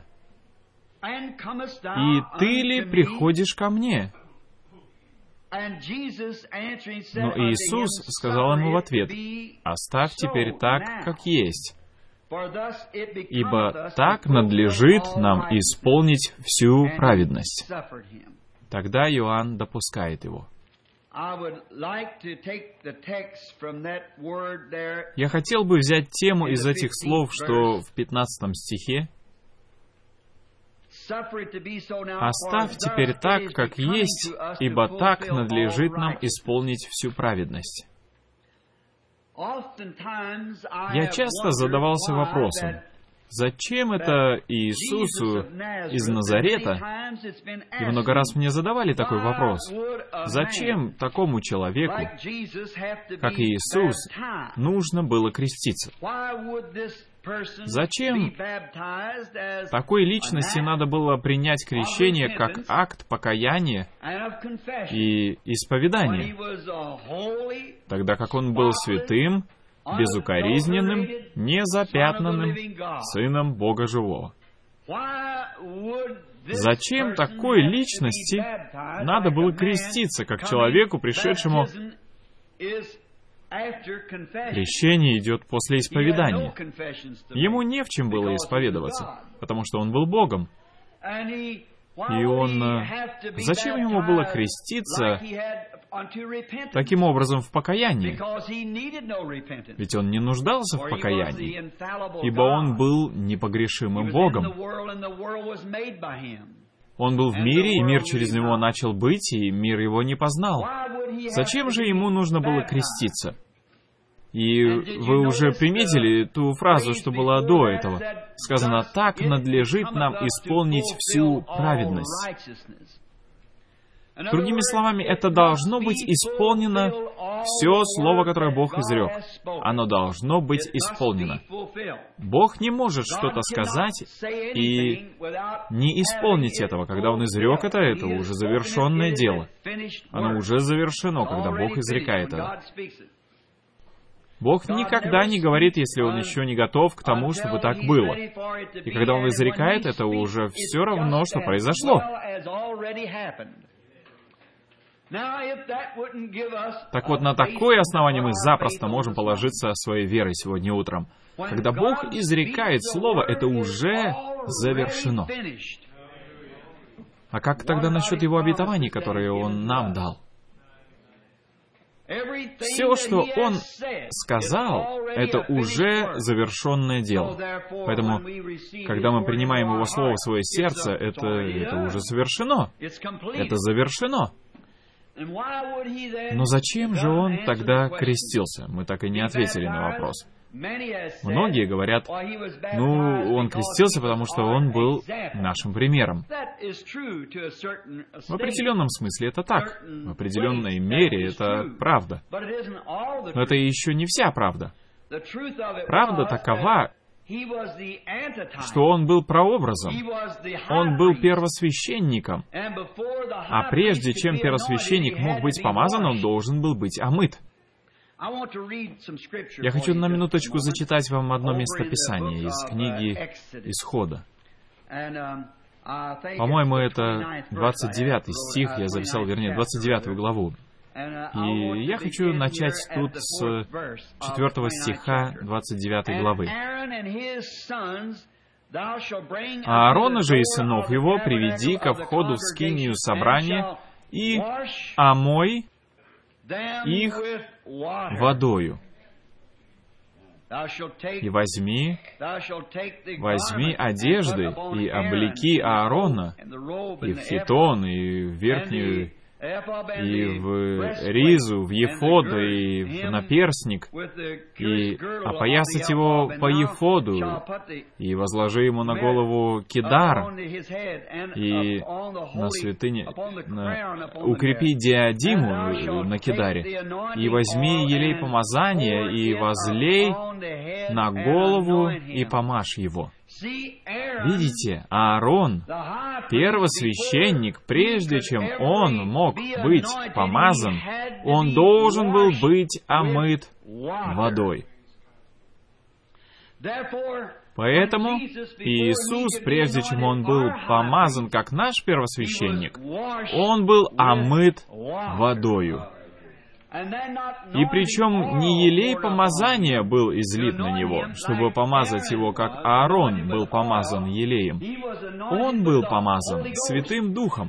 и ты ли приходишь ко мне?» Но Иисус сказал ему в ответ: «Оставь теперь так, как есть, ибо так надлежит нам исполнить всю праведность». Тогда Иоанн допускает его. Я хотел бы взять тему из этих слов, что в пятнадцатом стихе: «Оставь теперь так, как есть, ибо так надлежит нам исполнить всю праведность». Я часто задавался вопросом, зачем это Иисусу из Назарета, и много раз мне задавали такой вопрос, зачем такому человеку, как Иисус, нужно было креститься? Зачем такой личности надо было принять крещение как акт покаяния и исповедания, тогда как он был святым, безукоризненным, незапятнанным Сыном Бога Живого? Зачем такой личности надо было креститься, как человеку, пришедшему... Крещение идет после исповедания. Ему не в чем было исповедоваться, потому что он был Богом. И он... Зачем ему было креститься таким образом в покаянии? Ведь он не нуждался в покаянии, ибо он был непогрешимым Богом. Он был в мире, и мир через него начал быть, и мир его не познал. Зачем же ему нужно было креститься? И вы уже приметили ту фразу, что была до этого. Сказано: «Так надлежит нам исполнить всю праведность». Другими словами, это должно быть исполнено все слово, которое Бог изрек. Оно должно быть исполнено. Бог не может что-то сказать и не исполнить этого. Когда Он изрек это, это уже завершенное дело. Оно уже завершено, когда Бог изрекает это. Бог никогда не говорит, если Он еще не готов к тому, чтобы так было. И когда Он изрекает, это уже все равно, что произошло. Так вот, на такое основание мы запросто можем положиться своей верой сегодня утром. Когда Бог изрекает Слово, это уже завершено. А как тогда насчет Его обетований, которые Он нам дал? Все, что Он сказал, это уже завершенное дело. Поэтому, когда мы принимаем Его Слово в свое сердце, это, это уже совершено. Это завершено. Но зачем же Он тогда крестился? Мы так и не ответили на вопрос. Многие говорят: ну, Он крестился, потому что Он был нашим примером. В определенном смысле это так. В определенной мере это правда. Но это еще не вся правда. Правда такова, что Он был прообразом, Он был первосвященником, а прежде чем первосвященник мог быть помазан, он должен был быть омыт. Я хочу на минуточку зачитать вам одно местописание из книги Исхода. По-моему, это двадцать девятый стих, я записал, вернее, двадцать девятую главу. И я хочу начать тут с четвертого стиха двадцать девятой главы. «А Аарона же и сынов его приведи ко входу в скинию собрания и омой их водою. И возьми, возьми одежды и облеки Аарона, и в хитон, и в верхнюю и в ризу, в ефода, и в наперстник, и опоясать его по ефоду, и возложи ему на голову кидар, и на святыне на, укрепи диадиму на кидаре, и возьми елей помазания, и возлей на голову, и помажь его. Видите, Аарон, первосвященник, прежде чем он мог быть помазан, он должен был быть омыт водой. Поэтому Иисус, прежде чем Он был помазан как наш первосвященник, Он был омыт водою. И причем не елей помазания был излит на Него, чтобы помазать Его, как Аарон был помазан елеем. Он был помазан Святым Духом.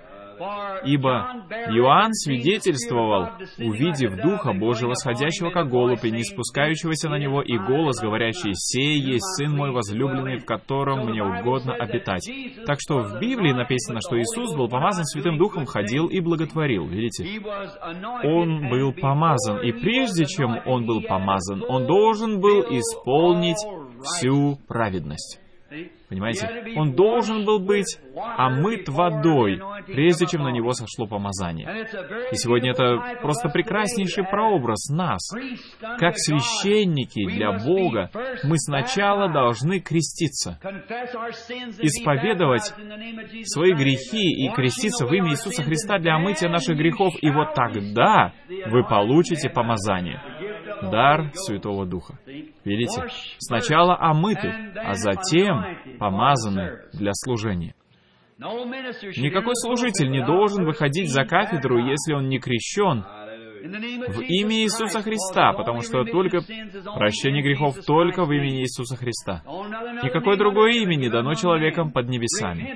Ибо Иоанн свидетельствовал, увидев Духа Божьего, сходящего как голубь, и не спускающегося на Него, и голос, говорящий: «Сей есть Сын мой возлюбленный, в котором мне угодно обитать». Так что в Библии написано, что Иисус был помазан Святым Духом, ходил и благотворил. Видите? Он был помазан, и прежде чем Он был помазан, Он должен был исполнить всю праведность. Понимаете? Он должен был быть омыт водой, прежде чем на него сошло помазание. И сегодня это просто прекраснейший прообраз нас. Как священники для Бога, мы сначала должны креститься, исповедовать свои грехи и креститься в имя Иисуса Христа для омытия наших грехов, и вот тогда вы получите помазание. Дар Святого Духа. Видите? Сначала омыты, а затем помазаны для служения. Никакой служитель не должен выходить за кафедру, если он не крещен в имя Иисуса Христа, потому что только прощение грехов только в имени Иисуса Христа. Никакое другое имя не дано человеком под небесами.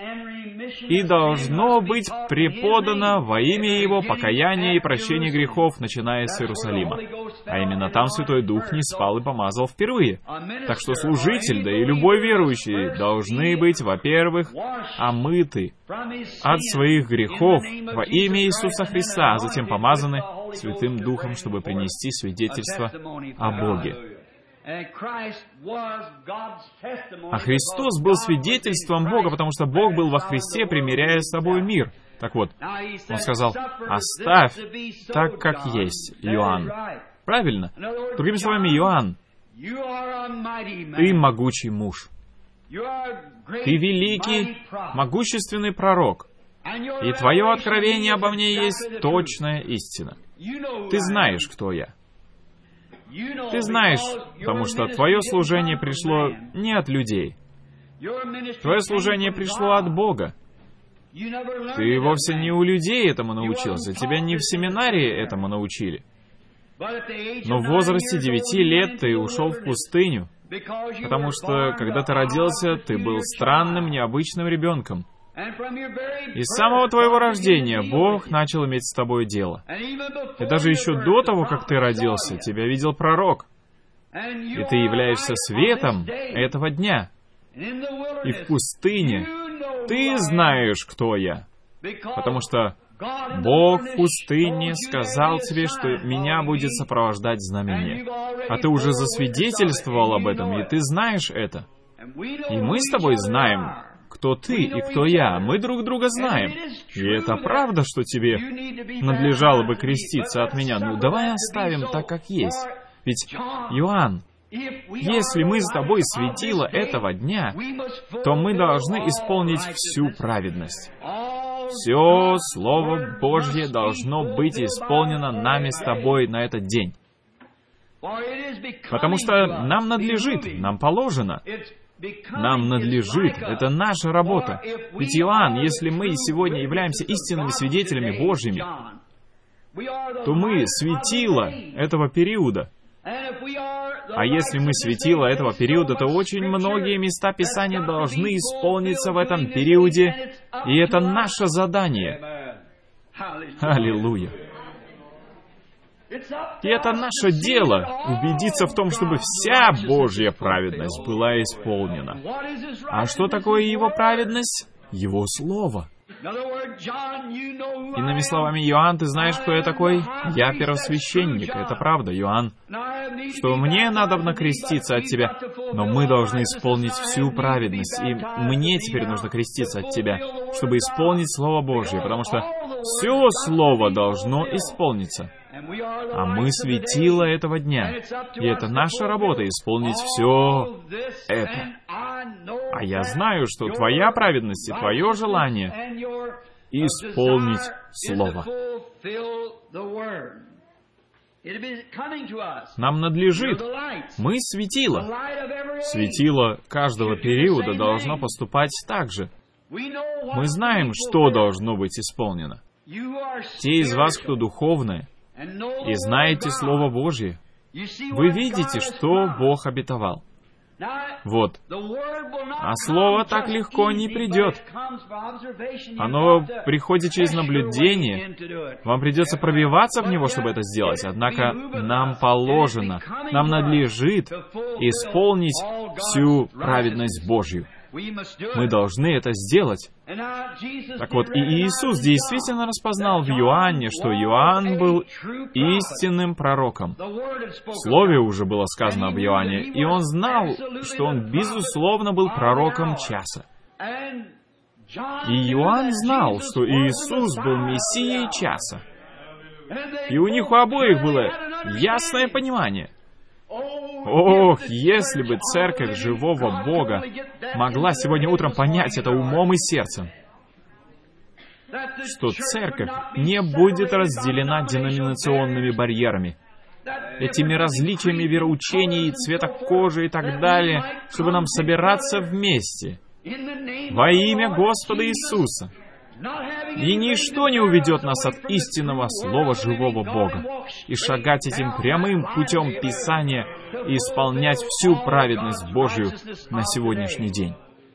И должно быть преподано во имя Его покаяние и прощение грехов, начиная с Иерусалима. А именно там Святой Дух не спал и помазал впервые. Так что служитель, да и любой верующий, должны быть, во-первых, омыты от своих грехов во имя Иисуса Христа, а затем помазаны Святым Духом, чтобы принести свидетельство о Боге. А Христос был свидетельством Бога, потому что Бог был во Христе, примиряя с собой мир. Так вот, Он сказал: «Оставь так, как есть, Иоанн». Правильно? Другими словами, Иоанн, ты могучий муж. Ты великий, могущественный пророк. И твое откровение обо мне есть точная истина. Ты знаешь, кто я. Ты знаешь, потому что твое служение пришло не от людей. Твое служение пришло от Бога. Ты вовсе не у людей этому научился, тебя не в семинарии этому научили. Но в возрасте девяти лет ты ушел в пустыню, потому что, когда ты родился, ты был странным, необычным ребенком. И с самого твоего рождения Бог начал иметь с тобой дело. И даже еще до того, как ты родился, тебя видел пророк. И ты являешься светом этого дня. И в пустыне ты знаешь, кто я. Потому что Бог в пустыне сказал тебе, что меня будет сопровождать знамение. А ты уже засвидетельствовал об этом, и ты знаешь это. И мы с тобой знаем, кто ты и кто я. Мы друг друга знаем. И это правда, что тебе надлежало бы креститься от меня. Ну, давай оставим так, как есть. Ведь, Иоанн, если мы с тобой светило этого дня, то мы должны исполнить всю праведность. Все Слово Божье должно быть исполнено нами с тобой на этот день. Потому что нам надлежит, нам положено. Нам надлежит, это наша работа. Ведь, Иоанн, если мы сегодня являемся истинными свидетелями Божьими, то мы светило этого периода. А если мы светило этого периода, то очень многие места Писания должны исполниться в этом периоде, и это наше задание. Аллилуйя! И это наше дело — убедиться в том, чтобы вся Божья праведность была исполнена. А что такое Его праведность? Его Слово. Иными словами, Иоанн, ты знаешь, кто я такой? Я первосвященник, это правда, Иоанн. Что мне надо креститься от тебя, но мы должны исполнить всю праведность, и мне теперь нужно креститься от тебя, чтобы исполнить Слово Божье, потому что все Слово должно исполниться. А мы светило этого дня, и это наша работа — исполнить все это. А я знаю, что твоя праведность и твое желание — исполнить Слово. Нам надлежит. Мы светило. Светило каждого периода должно поступать так же. Мы знаем, что должно быть исполнено. Те из вас, кто духовные, и знаете Слово Божье, вы видите, что Бог обетовал. Вот. А Слово так легко не придет. Оно приходит через наблюдение. Вам придется пробиваться в него, чтобы это сделать. Однако нам положено, нам надлежит исполнить всю праведность Божью. Мы должны это сделать. Так вот, и Иисус действительно распознал в Иоанне, что Иоанн был истинным пророком. В Слове уже было сказано об Иоанне, и он знал, что он, безусловно, был пророком часа. И Иоанн знал, что Иисус был Мессией часа. И у них у обоих было ясное понимание. Ох, если бы Церковь живого Бога могла сегодня утром понять это умом и сердцем, что Церковь не будет разделена деноминационными барьерами, этими различиями вероучений, цвета кожи и так далее, чтобы нам собираться вместе во имя Господа Иисуса. И ничто не уведет нас от истинного Слова живого Бога, и шагать этим прямым путем Писания и исполнять всю праведность Божью на сегодняшний день.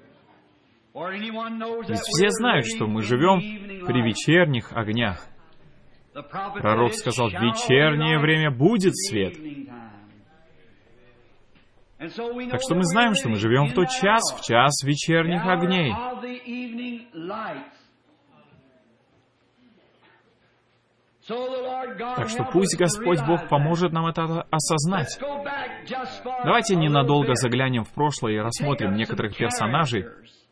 Ведь все знают, что мы живем при вечерних огнях. Пророк сказал, в вечернее время будет свет. Так что мы знаем, что мы живем в тот час, в час вечерних огней. Так что пусть Господь Бог поможет нам это осознать. Давайте ненадолго заглянем в прошлое и рассмотрим некоторых персонажей,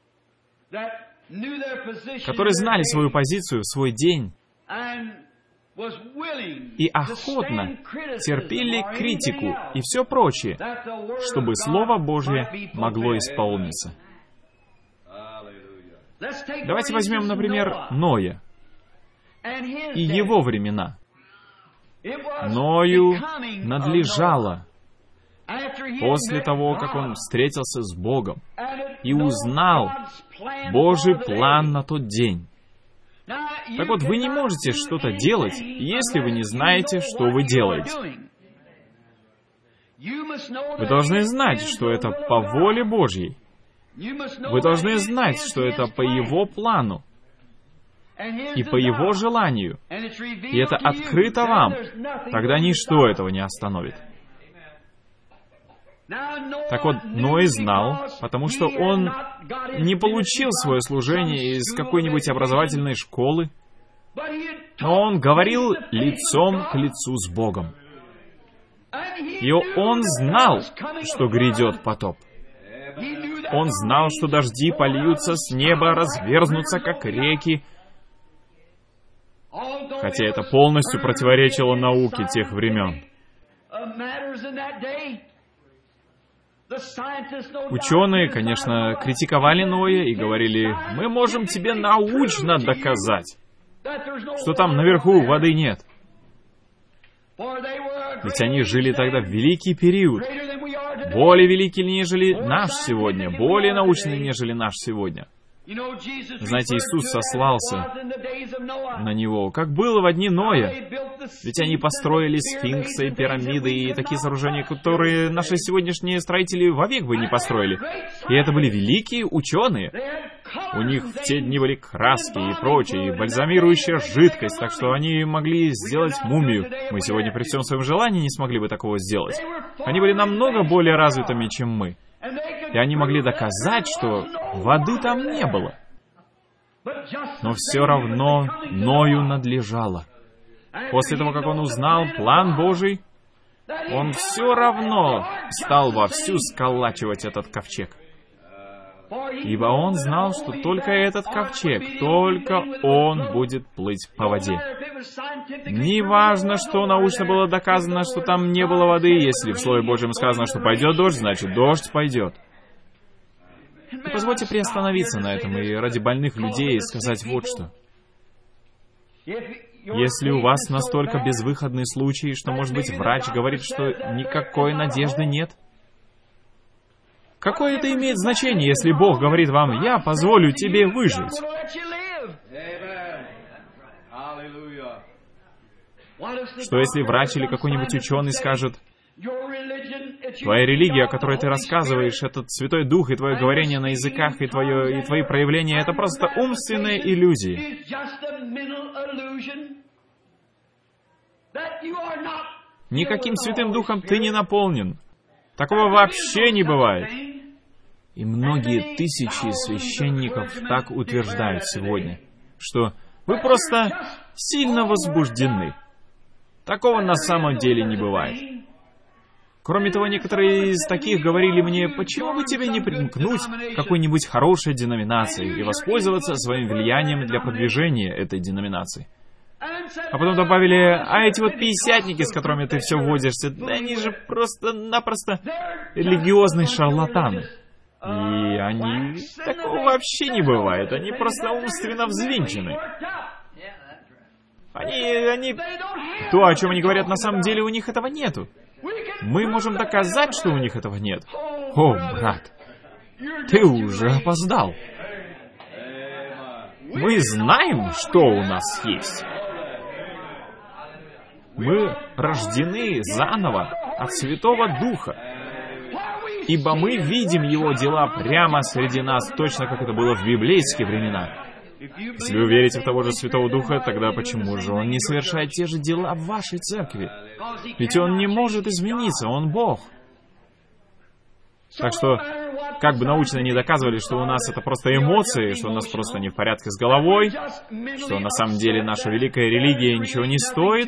которые знали свою позицию в свой день и охотно терпели критику и все прочее, чтобы Слово Божье могло исполниться. Давайте возьмем, например, Ноя и его времена. Ною надлежало, после того, как он встретился с Богом и узнал Божий план на тот день. Так вот, вы не можете что-то делать, если вы не знаете, что вы делаете. Вы должны знать, что это по воле Божьей. Вы должны знать, что это по Его плану и по Его желанию. И это открыто вам. Тогда ничто этого не остановит. Так вот, Ной знал, потому что он не получил свое служение из какой-нибудь образовательной школы, но он говорил лицом к лицу с Богом. И он знал, что грядет потоп. Он знал, что дожди польются с неба, разверзнутся, как реки, хотя это полностью противоречило науке тех времен. Ученые, конечно, критиковали Ноя и говорили, мы можем тебе научно доказать, что там наверху воды нет. Ведь они жили тогда в великий период, более великий, нежели наш сегодня, более научный, нежели наш сегодня. Знаете, Иисус сослался на него, как было во дни Ноя. Ведь они построили сфинксы, пирамиды и такие сооружения, которые наши сегодняшние строители вовек бы не построили. И это были великие ученые. У них в те дни были краски и прочее, и бальзамирующая жидкость, так что они могли сделать мумию. Мы сегодня при всем своем желании не смогли бы такого сделать. Они были намного более развитыми, чем мы. И они могли доказать, что воды там не было. Но все равно Ною надлежало. После того, как он узнал план Божий, он все равно стал вовсю сколачивать этот ковчег. Ибо он знал, что только этот ковчег, только он будет плыть по воде. Неважно, что научно было доказано, что там не было воды, если в Слове Божьем сказано, что пойдет дождь, значит дождь пойдет. И позвольте приостановиться на этом и ради больных людей сказать вот что. Если у вас настолько безвыходный случай, что, может быть, врач говорит, что никакой надежды нет, какое это имеет значение, если Бог говорит вам, «Я позволю тебе выжить»? Что если врач или какой-нибудь ученый скажет, «Твоя религия, о которой ты рассказываешь, этот Святой Дух и твое говорение на языках, и, твое, и твои проявления, это просто умственные иллюзии». Никаким Святым Духом ты не наполнен. Такого вообще не бывает. И многие тысячи священников так утверждают сегодня, что вы просто сильно возбуждены. Такого на самом деле не бывает. Кроме того, некоторые из таких говорили мне, почему бы тебе не примкнуть к какой-нибудь хорошей деноминации и воспользоваться своим влиянием для продвижения этой деноминации. А потом добавили, а эти вот пятидесятники, с которыми ты все водишься, да они же просто-напросто религиозные шарлатаны. И они... Такого вообще не бывает. Они просто умственно взвинчены. Они... они... То, о чем они говорят, на самом деле у них этого нету. Мы можем доказать, что у них этого нет. О, брат, ты уже опоздал. Мы знаем, что у нас есть. Мы рождены заново от Святого Духа, ибо мы видим Его дела прямо среди нас, точно как это было в библейские времена. Если вы верите в того же Святого Духа, тогда почему же Он не совершает те же дела в вашей церкви? Ведь Он не может измениться, Он Бог. Так что, как бы научно не доказывали, что у нас это просто эмоции, что у нас просто не в порядке с головой, что на самом деле наша великая религия ничего не стоит,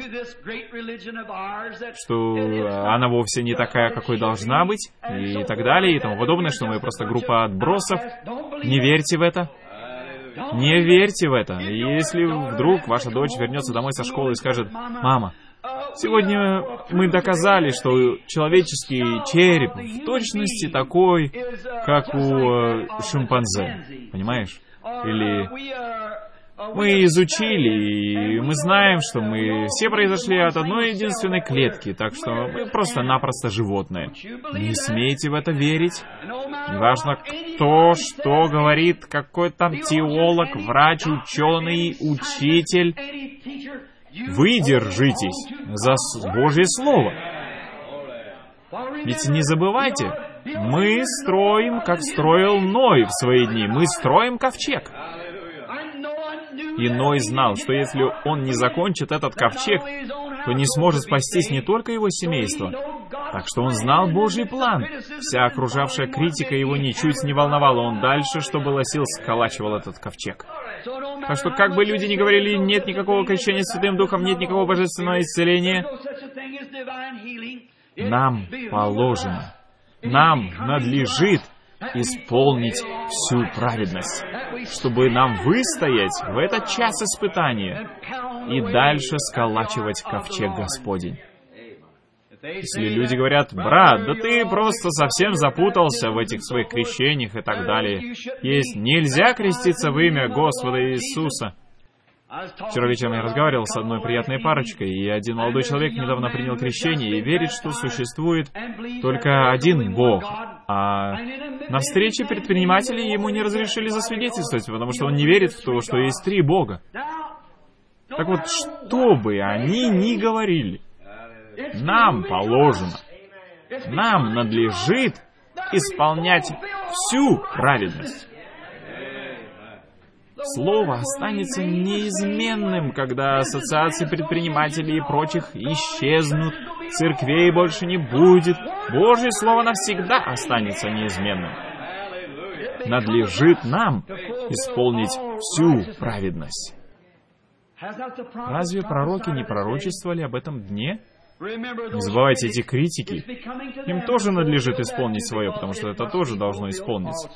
что она вовсе не такая, какой должна быть, и так далее, и тому подобное, что мы просто группа отбросов. Не верьте в это. Не верьте в это. Если вдруг ваша дочь вернется домой со школы и скажет, «Мама, сегодня мы доказали, что человеческий череп в точности такой, как у э, шимпанзе». Понимаешь? Или мы изучили, и мы знаем, что мы все произошли от одной единственной клетки, так что мы просто-напросто животные. Не смейте в это верить. Неважно, кто что говорит, какой там теолог, врач, ученый, учитель. Вы держитесь за Божье Слово. Ведь не забывайте, мы строим, как строил Ной в свои дни. Мы строим ковчег. И Ной знал, что если он не закончит этот ковчег, то не сможет спастись не только его семейство. Так что он знал Божий план. Вся окружавшая критика его ничуть не волновала. Он дальше, что было сил, сколачивал этот ковчег. Так что, как бы люди ни говорили, нет никакого крещения Святым Духом, нет никакого божественного исцеления, нам положено, нам надлежит исполнить всю праведность, чтобы нам выстоять в этот час испытания и дальше сколачивать ковчег Господень. Если люди говорят, брат, да ты просто совсем запутался в этих своих крещениях и так далее. Есть, нельзя креститься в имя Господа Иисуса. Вчера вечером я разговаривал с одной приятной парочкой, и один молодой человек недавно принял крещение и верит, что существует только один Бог. А на встрече предпринимателей ему не разрешили засвидетельствовать, потому что он не верит в то, что есть три Бога. Так вот, что бы они ни говорили, нам положено, нам надлежит исполнять всю праведность. Слово останется неизменным, когда ассоциации предпринимателей и прочих исчезнут, церквей больше не будет, Божье Слово навсегда останется неизменным. Надлежит нам исполнить всю праведность. Разве пророки не пророчествовали об этом дне? Не забывайте, эти критики, им тоже надлежит исполнить свое, потому что это тоже должно исполниться.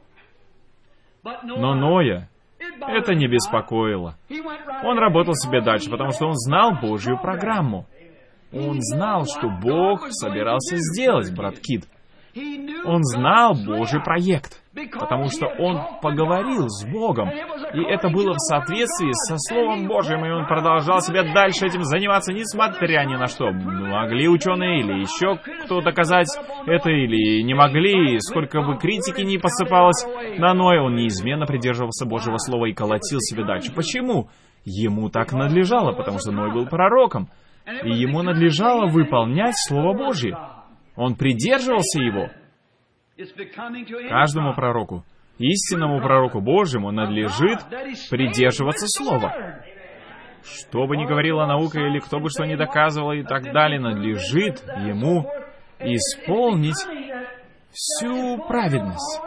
Но Ноя это не беспокоило. Он работал себе дальше, потому что он знал Божью программу. Он знал, что Бог собирался сделать, брат Кид. Он знал Божий проект, потому что он поговорил с Богом, и это было в соответствии со Словом Божьим, и он продолжал себе дальше этим заниматься, несмотря ни на что. Могли ученые или еще кто доказать это, или не могли, сколько бы критики ни посыпалось на Ноя, он неизменно придерживался Божьего Слова и колотил себе дальше. Почему? Ему так надлежало, потому что Ной был пророком, и ему надлежало выполнять Слово Божье. Он придерживался его. Каждому пророку, истинному пророку Божьему, надлежит придерживаться Слова. Что бы ни говорила наука, или кто бы что ни доказывал и так далее, надлежит ему исполнить всю праведность.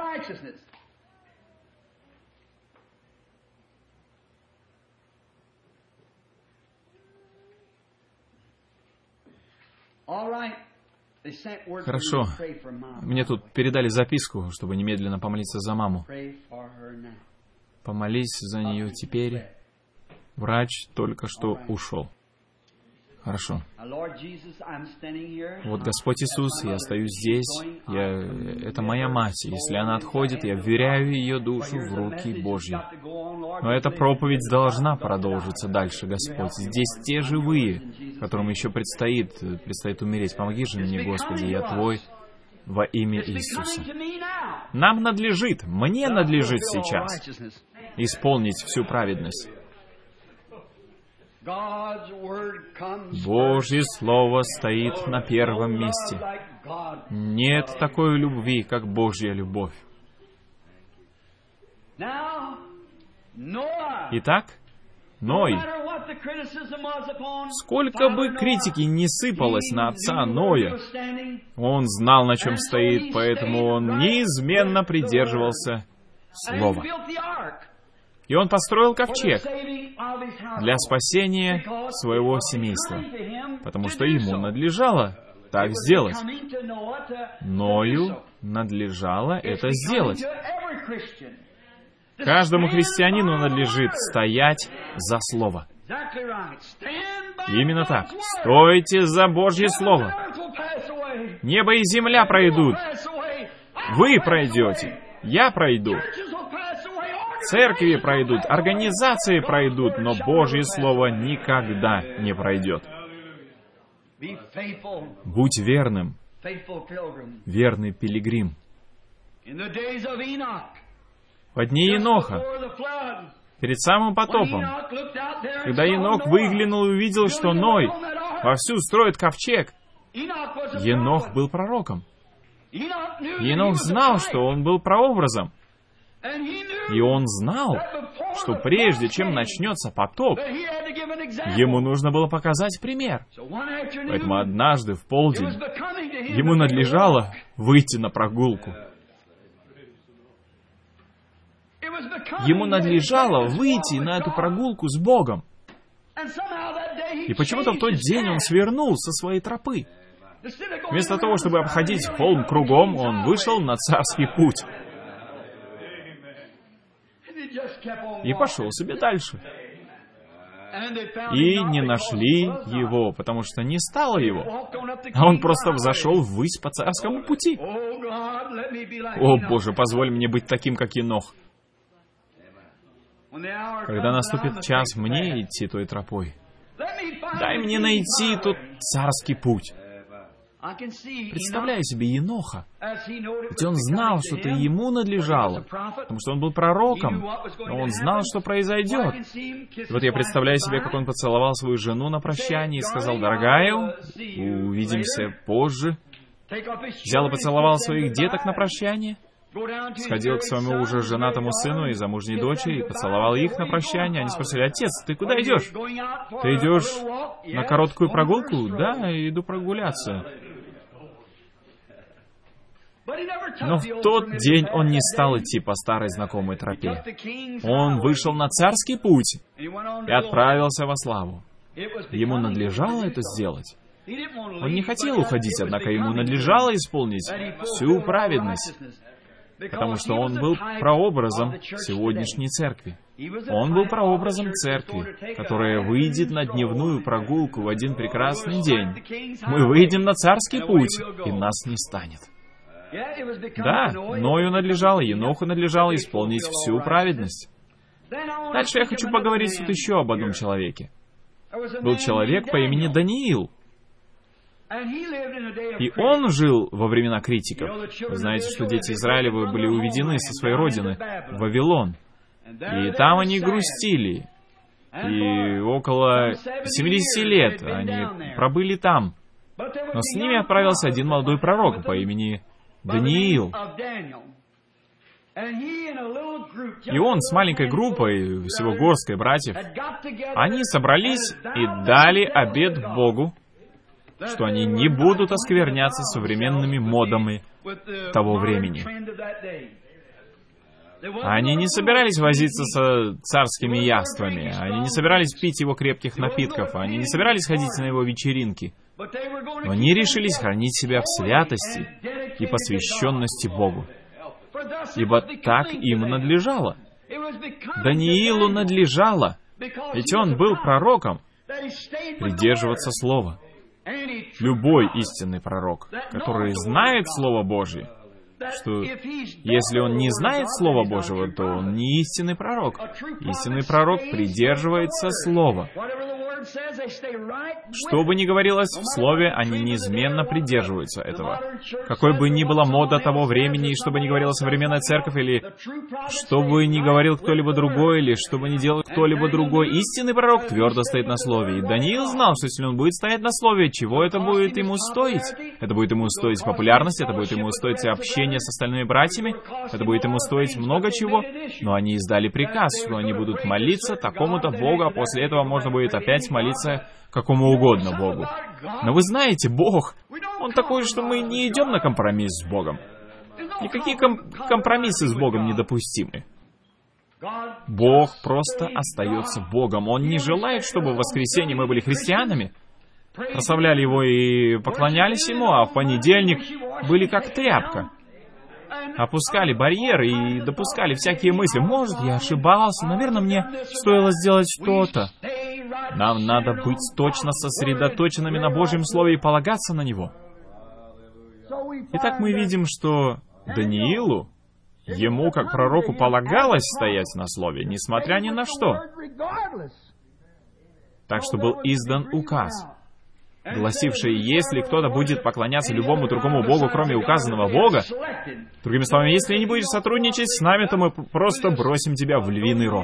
Хорошо. Мне тут передали записку, чтобы немедленно помолиться за маму. Помолись за нее теперь. Врач только что ушел. Хорошо. Вот, Господь Иисус, я стою здесь. Я... Это моя мать. Если она отходит, я вверяю ее душу в руки Божьи. Но эта проповедь должна продолжиться дальше, Господь. Здесь те живые, которым еще предстоит, предстоит умереть. Помоги же мне, Господи, я Твой, во имя Иисуса. Нам надлежит, мне надлежит сейчас исполнить всю праведность. Божье Слово стоит на первом месте. Нет такой любви, как Божья любовь. Итак, Ной, сколько бы критики не сыпалось на отца Ноя, он знал, на чем стоит, поэтому он неизменно придерживался Слова. И он построил ковчег для спасения своего семейства, потому что ему надлежало так сделать. Ною надлежало это сделать. Каждому христианину надлежит стоять за Слово. Именно так. Стойте за Божье Слово. Небо и земля пройдут. Вы пройдете. Я пройду. Церкви пройдут, организации пройдут, но Божье Слово никогда не пройдет. Будь верным, верный пилигрим. В дни Еноха, перед самым потопом, когда Енох выглянул и увидел, что Ной вовсю строит ковчег, Енох был пророком. Енох знал, что он был прообразом. И он знал, что прежде чем начнется потоп, ему нужно было показать пример. Поэтому однажды в полдень ему надлежало выйти на прогулку. Ему надлежало выйти на эту прогулку с Богом. И почему-то в тот день он свернул со своей тропы. Вместо того, чтобы обходить холм кругом, он вышел на царский путь. И пошел себе дальше. И не нашли его, потому что не стало его. А он просто взошел ввысь по царскому пути. О, Боже, позволь мне быть таким, как Енох. Когда наступит час мне идти той тропой, дай мне найти тот царский путь. Представляю себе Еноха, ведь он знал, что это ему надлежало, потому что он был пророком, но он знал, что произойдет. И вот я представляю себе, как он поцеловал свою жену на прощание и сказал: «Дорогая, увидимся позже». Взял и поцеловал своих деток на прощание, сходил к своему уже женатому сыну и замужней дочери и поцеловал их на прощание. Они спросили: «Отец, ты куда идешь? Ты идешь на короткую прогулку?» «Да, иду прогуляться». Но в тот день он не стал идти по старой знакомой тропе. Он вышел на царский путь и отправился во славу. Ему надлежало это сделать. Он не хотел уходить, однако ему надлежало исполнить всю праведность, потому что он был прообразом сегодняшней церкви. Он был прообразом церкви, которая выйдет на дневную прогулку в один прекрасный день. Мы выйдем на царский путь, и нас не станет. Да, Ною надлежало, Еноху надлежало исполнить всю праведность. Дальше я хочу поговорить тут еще об одном человеке. Был человек по имени Даниил. И он жил во времена критиков. Вы знаете, что дети Израилевы были уведены со своей родины в Вавилон. И там они грустили. И около семидесяти лет они пробыли там. Но с ними отправился один молодой пророк по имени Даниил. И он с маленькой группой, всего горсткой братьев, они собрались и дали обет Богу, что они не будут оскверняться современными модами того времени. Они не собирались возиться со царскими яствами, они не собирались пить его крепких напитков, они не собирались ходить на его вечеринки, но они решили хранить себя в святости и посвященности Богу. Ибо так им надлежало. Даниилу надлежало, ведь он был пророком, придерживаться слова. Любой истинный пророк, который знает Слово Божье, что если он не знает Слова Божьего, то он не истинный пророк. Истинный пророк придерживается Слова. Что бы ни говорилось в Слове, они неизменно придерживаются этого. Какой бы ни была мода того времени, и что бы ни говорила современная церковь, или что бы ни говорил кто-либо другой, или что бы ни делал кто-либо другой, истинный пророк твердо стоит на Слове. И Даниил знал, что если он будет стоять на Слове, чего это будет ему стоить? Это будет ему стоить популярности, это будет ему стоить общения с остальными братьями, это будет ему стоить много чего. Но они издали приказ, что они будут молиться такому-то Богу, а после этого можно будет опять молиться какому угодно Богу. Но вы знаете, Бог, Он такой, что мы не идем на компромисс с Богом. Никакие ком- компромиссы с Богом недопустимы. Бог просто остается Богом. Он не желает, чтобы в воскресенье мы были христианами, прославляли Его и поклонялись Ему, а в понедельник были как тряпка. Опускали барьеры и допускали всякие мысли. Может, я ошибался, наверное, мне стоило сделать то-то. Нам надо быть точно сосредоточенными на Божьем Слове и полагаться на него. Итак, мы видим, что Даниилу, ему, как пророку, полагалось стоять на Слове, несмотря ни на что. Так что был издан указ, гласивший, если кто-то будет поклоняться любому другому Богу, кроме указанного Бога, другими словами, если не будешь сотрудничать с нами, то мы просто бросим тебя в львиный ров.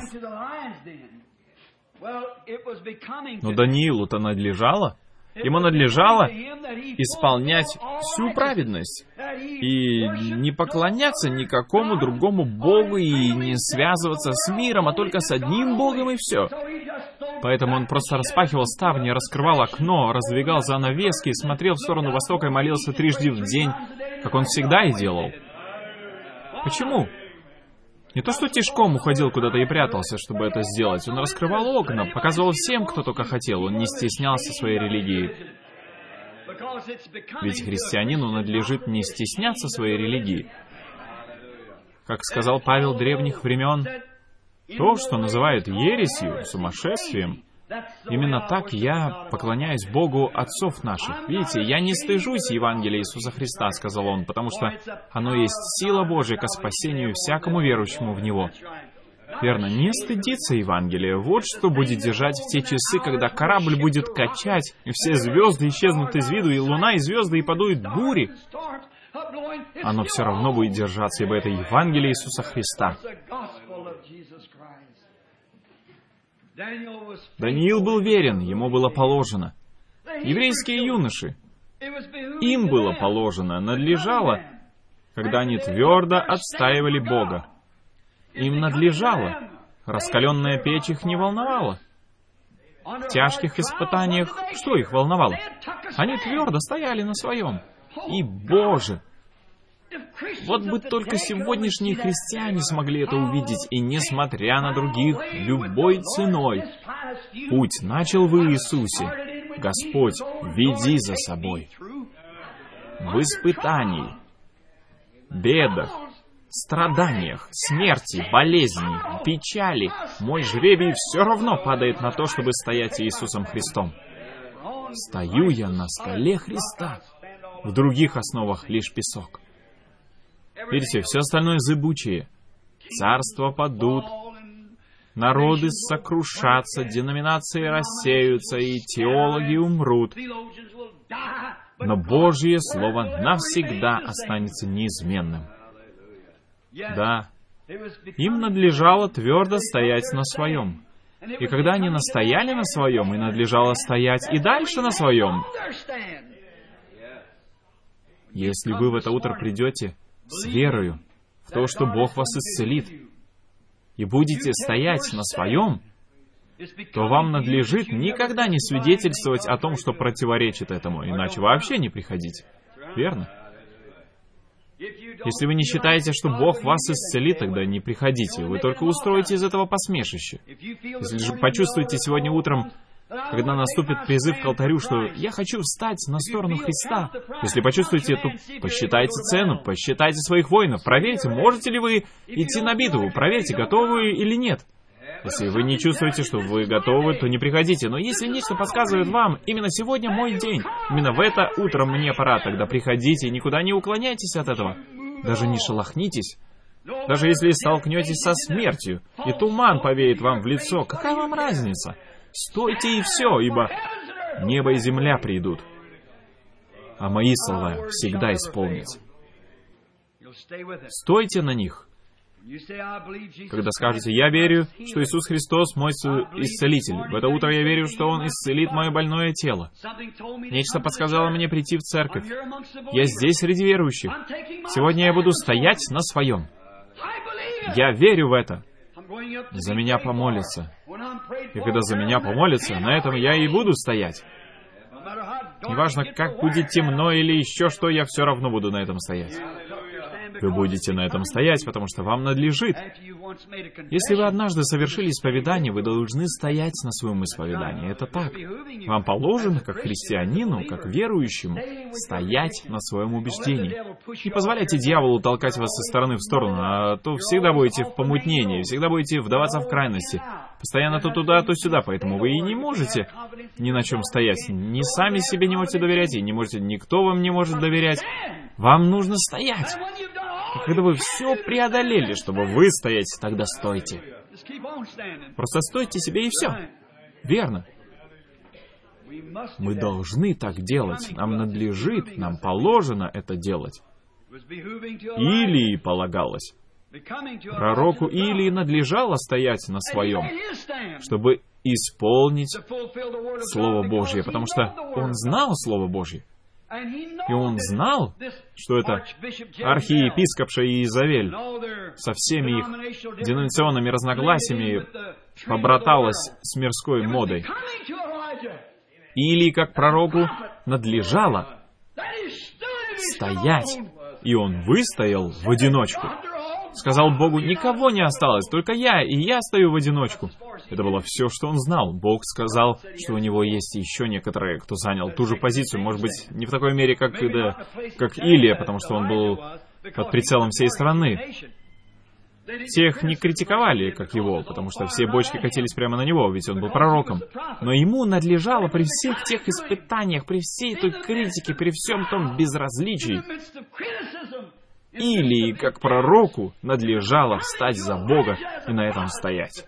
Но Даниилу-то надлежало, ему надлежало исполнять всю праведность и не поклоняться никакому другому Богу и не связываться с миром, а только с одним Богом и все. Поэтому он просто распахивал ставни, раскрывал окно, раздвигал занавески, смотрел в сторону востока и молился трижды в день, как он всегда и делал. Почему? Не то, что тишком уходил куда-то и прятался, чтобы это сделать. Он раскрывал окна, показывал всем, кто только хотел. Он не стеснялся своей религии. Ведь христианину надлежит не стесняться своей религии. Как сказал Павел древних времен, то, что называют ересью, сумасшествием, именно так я поклоняюсь Богу отцов наших. Видите, я не стыжусь Евангелия Иисуса Христа, сказал он, потому что оно есть сила Божия ко спасению всякому верующему в Него. Верно, не стыдиться Евангелия. Вот что будет держать в те часы, когда корабль будет качать, и все звезды исчезнут из виду, и луна, и звезды, и подуют бури. Оно все равно будет держаться, ибо это Евангелие Иисуса Христа. Даниил был верен, ему было положено. Еврейские юноши, им было положено, надлежало, когда они твердо отстаивали Бога. Им надлежало. Раскаленная печь их не волновала. В тяжких испытаниях что их волновало? Они твердо стояли на своем. И, Боже, Вот бы только сегодняшние христиане смогли это увидеть, и несмотря на других, любой ценой. Путь начал в Иисусе. Господь, веди за собой. В испытании, бедах, страданиях, смерти, болезни, печали мой жребий все равно падает на то, чтобы стоять Иисусом Христом. Стою я на скале Христа. В других основах лишь песок. Видите, все остальное зыбучее. Царства падут, народы сокрушатся, деноминации рассеются, и теологи умрут. Но Божье Слово навсегда останется неизменным. Да, им надлежало твердо стоять на своем. И когда они настояли на своем, и надлежало стоять и дальше на своем, если вы в это утро придете с верою в то, что Бог вас исцелит, и будете стоять на своем, то вам надлежит никогда не свидетельствовать о том, что противоречит этому, иначе вообще не приходить. Верно? Если вы не считаете, что Бог вас исцелит, тогда не приходите. Вы только устроите из этого посмешище. Если же почувствуете сегодня утром, когда наступит призыв к алтарю, что «я хочу встать на сторону Христа», если почувствуете, то посчитайте цену, посчитайте своих воинов, проверьте, можете ли вы идти на битву, проверьте, готовы вы или нет. Если вы не чувствуете, что вы готовы, то не приходите. Но если нечто подсказывает вам, именно сегодня мой день, именно в это утро мне пора, тогда приходите и никуда не уклоняйтесь от этого. Даже не шелохнитесь. Даже если столкнетесь со смертью, и туман повеет вам в лицо, какая вам разница? Стойте и все, ибо небо и земля придут, а мои слова всегда исполнятся. Стойте на них. Когда скажете, я верю, что Иисус Христос мой исцелитель, в это утро я верю, что Он исцелит мое больное тело. Нечто подсказало мне прийти в церковь. Я здесь среди верующих. Сегодня я буду стоять на своем. Я верю в это. За меня помолятся. И когда за меня помолятся, на этом я и буду стоять. Неважно, как будет темно или еще что, я все равно буду на этом стоять. Вы будете на этом стоять, потому что вам надлежит. Если вы однажды совершили исповедание, вы должны стоять на своем исповедании. Это так. Вам положено, как христианину, как верующему, стоять на своем убеждении. Не позволяйте дьяволу толкать вас со стороны в сторону, а то всегда будете в помутнении, всегда будете вдаваться в крайности. Постоянно то туда, то сюда, поэтому вы и не можете ни на чем стоять. Ни сами себе не можете доверять, и не можете, никто вам не может доверять. Вам нужно стоять. И когда вы все преодолели, чтобы вы стоять, тогда стойте. Просто стойте себе и все. Верно. Мы должны так делать. Нам надлежит, нам положено это делать. Илии полагалось. Пророку Илии надлежало стоять на своем, чтобы исполнить Слово Божье, потому что он знал Слово Божье. И он знал, что это архиепископша Иезавель со всеми их деноминационными разногласиями побраталась с мирской модой. Или, как пророку, надлежало стоять, и он выстоял в одиночку. Сказал Богу, никого не осталось, только я, и я стою в одиночку. Это было все, что он знал. Бог сказал, что у него есть еще некоторые, кто занял ту же позицию, может быть, не в такой мере, как, да, как Илия, потому что он был под прицелом всей страны. Тех не критиковали, как его, потому что все бочки катились прямо на него, ведь он был пророком. Но ему надлежало при всех тех испытаниях, при всей той критике, при всем том безразличии, Илии, как пророку, надлежало встать за Бога и на этом стоять.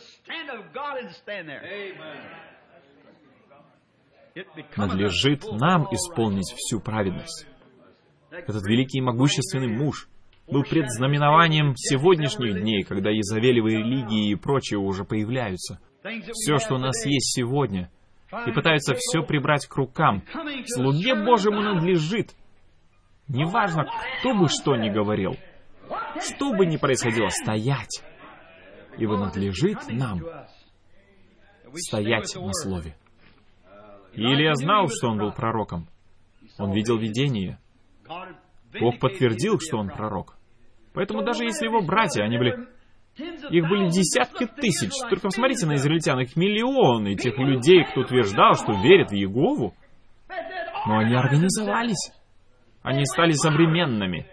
Надлежит нам исполнить всю праведность. Этот великий и могущественный муж был предзнаменованием сегодняшних дней, когда Иезавелевы религии и прочее уже появляются. Все, что у нас есть сегодня, и пытаются все прибрать к рукам. Слуге Божьему надлежит. Неважно, кто бы что ни говорил, что бы ни происходило, стоять. Ибо надлежит нам стоять на слове. Илия знал, что он был пророком. Он видел видение. Бог подтвердил, что он пророк. Поэтому даже если его братья, они были... Их были десятки тысяч. Только посмотрите на израильтян, их миллионы, тех людей, кто утверждал, что верят в Иегову. Но они организовались. Они стали современными.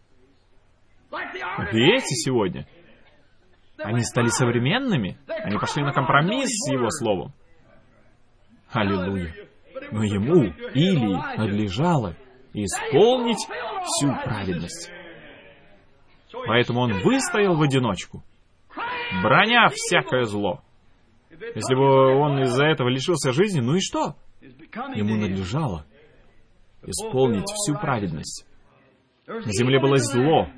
Как и эти сегодня. Они стали современными. Они пошли на компромисс с его словом. Аллилуйя. Но ему, Илии, надлежало исполнить всю праведность. Поэтому он выстоял в одиночку, броня всякое зло. Если бы он из-за этого лишился жизни, ну и что? Ему надлежало исполнить всю праведность. На земле было зло.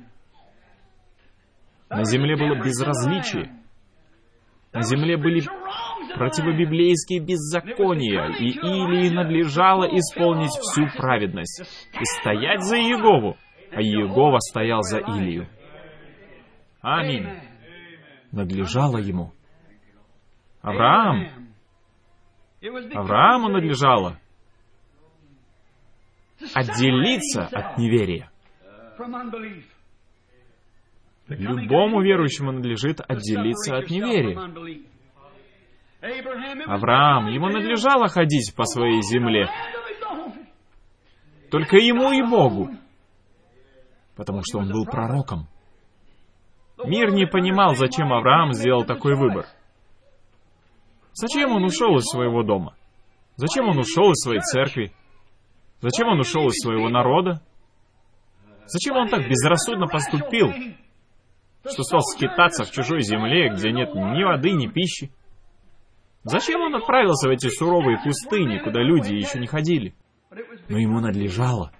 На земле было безразличие. На земле были противобиблейские беззакония, и Илии надлежало исполнить всю праведность и стоять за Иегову, а Иегова стоял за Илию. Аминь. Надлежало ему. Авраам. Аврааму надлежало отделиться от неверия. Любому верующему надлежит отделиться от неверия. Авраам, ему надлежало ходить по своей земле. Только ему и Богу. Потому что он был пророком. Мир не понимал, зачем Авраам сделал такой выбор. Зачем он ушел из своего дома? Зачем он ушел из своей церкви? Зачем он ушел из своего народа? Зачем он так безрассудно поступил, что стал скитаться в чужой земле, где нет ни воды, ни пищи? Зачем он отправился в эти суровые пустыни, куда люди еще не ходили? Но ему надлежало,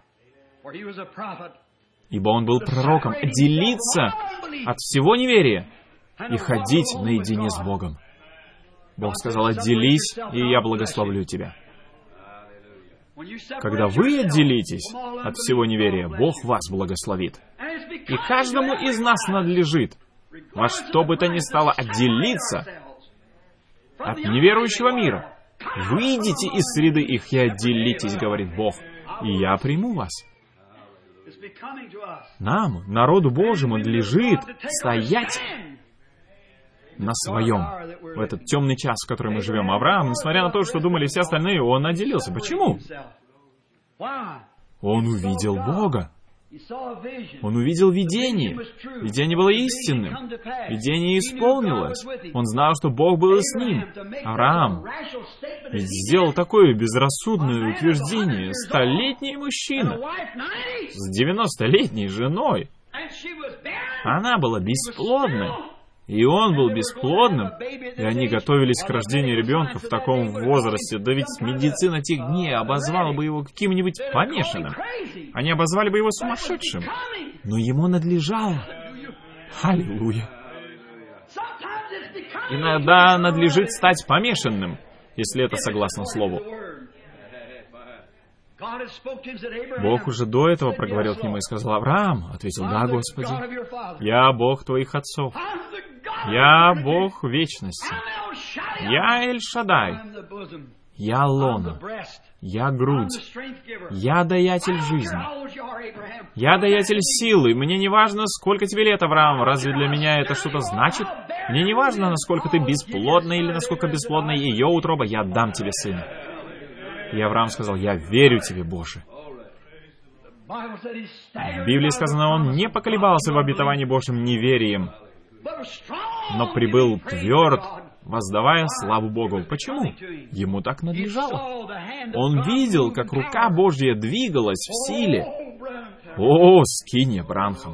ибо он был пророком, отделиться от всего неверия и ходить наедине с Богом. Бог сказал: «Отделись, и я благословлю тебя». Когда вы отделитесь от всего неверия, Бог вас благословит. И каждому из нас надлежит, во что бы то ни стало, отделиться от неверующего мира. Выйдите из среды их и отделитесь, говорит Бог, и я приму вас. Нам, народу Божьему, надлежит стоять на своем в этот темный час, в который мы живем. Авраам, несмотря на то, что думали все остальные, он отделился. Почему? Он увидел Бога. Он увидел видение. Видение было истинным. Видение исполнилось. Он знал, что Бог был с ним. Авраам ведь сделал такое безрассудное утверждение. Столетний мужчина с девяностолетней женой. Она была бесплодной. И он был бесплодным, и они готовились к рождению ребенка в таком возрасте. Да ведь медицина тех дней обозвала бы его каким-нибудь помешанным. Они обозвали бы его сумасшедшим. Но ему надлежало. Аллилуйя. Иногда надлежит стать помешанным, если это согласно Слову. Бог уже до этого проговорил к нему и сказал: «Авраам», ответил: «Да, Господи, я Бог твоих отцов, я Бог вечности, я Эль-Шадай, я Лона, я грудь, я даятель жизни, я даятель силы. Мне не важно, сколько тебе лет, Авраам, разве для меня это что-то значит? Мне не важно, насколько ты бесплодна или насколько бесплодна ее утроба, я дам тебе сына». И Авраам сказал: «Я верю тебе, Боже». В Библии сказано, он не поколебался в обетовании Божьим неверием, но прибыл тверд, воздавая славу Богу. Почему? Ему так надлежало. Он видел, как рука Божья двигалась в силе. О, скинья Бранхам!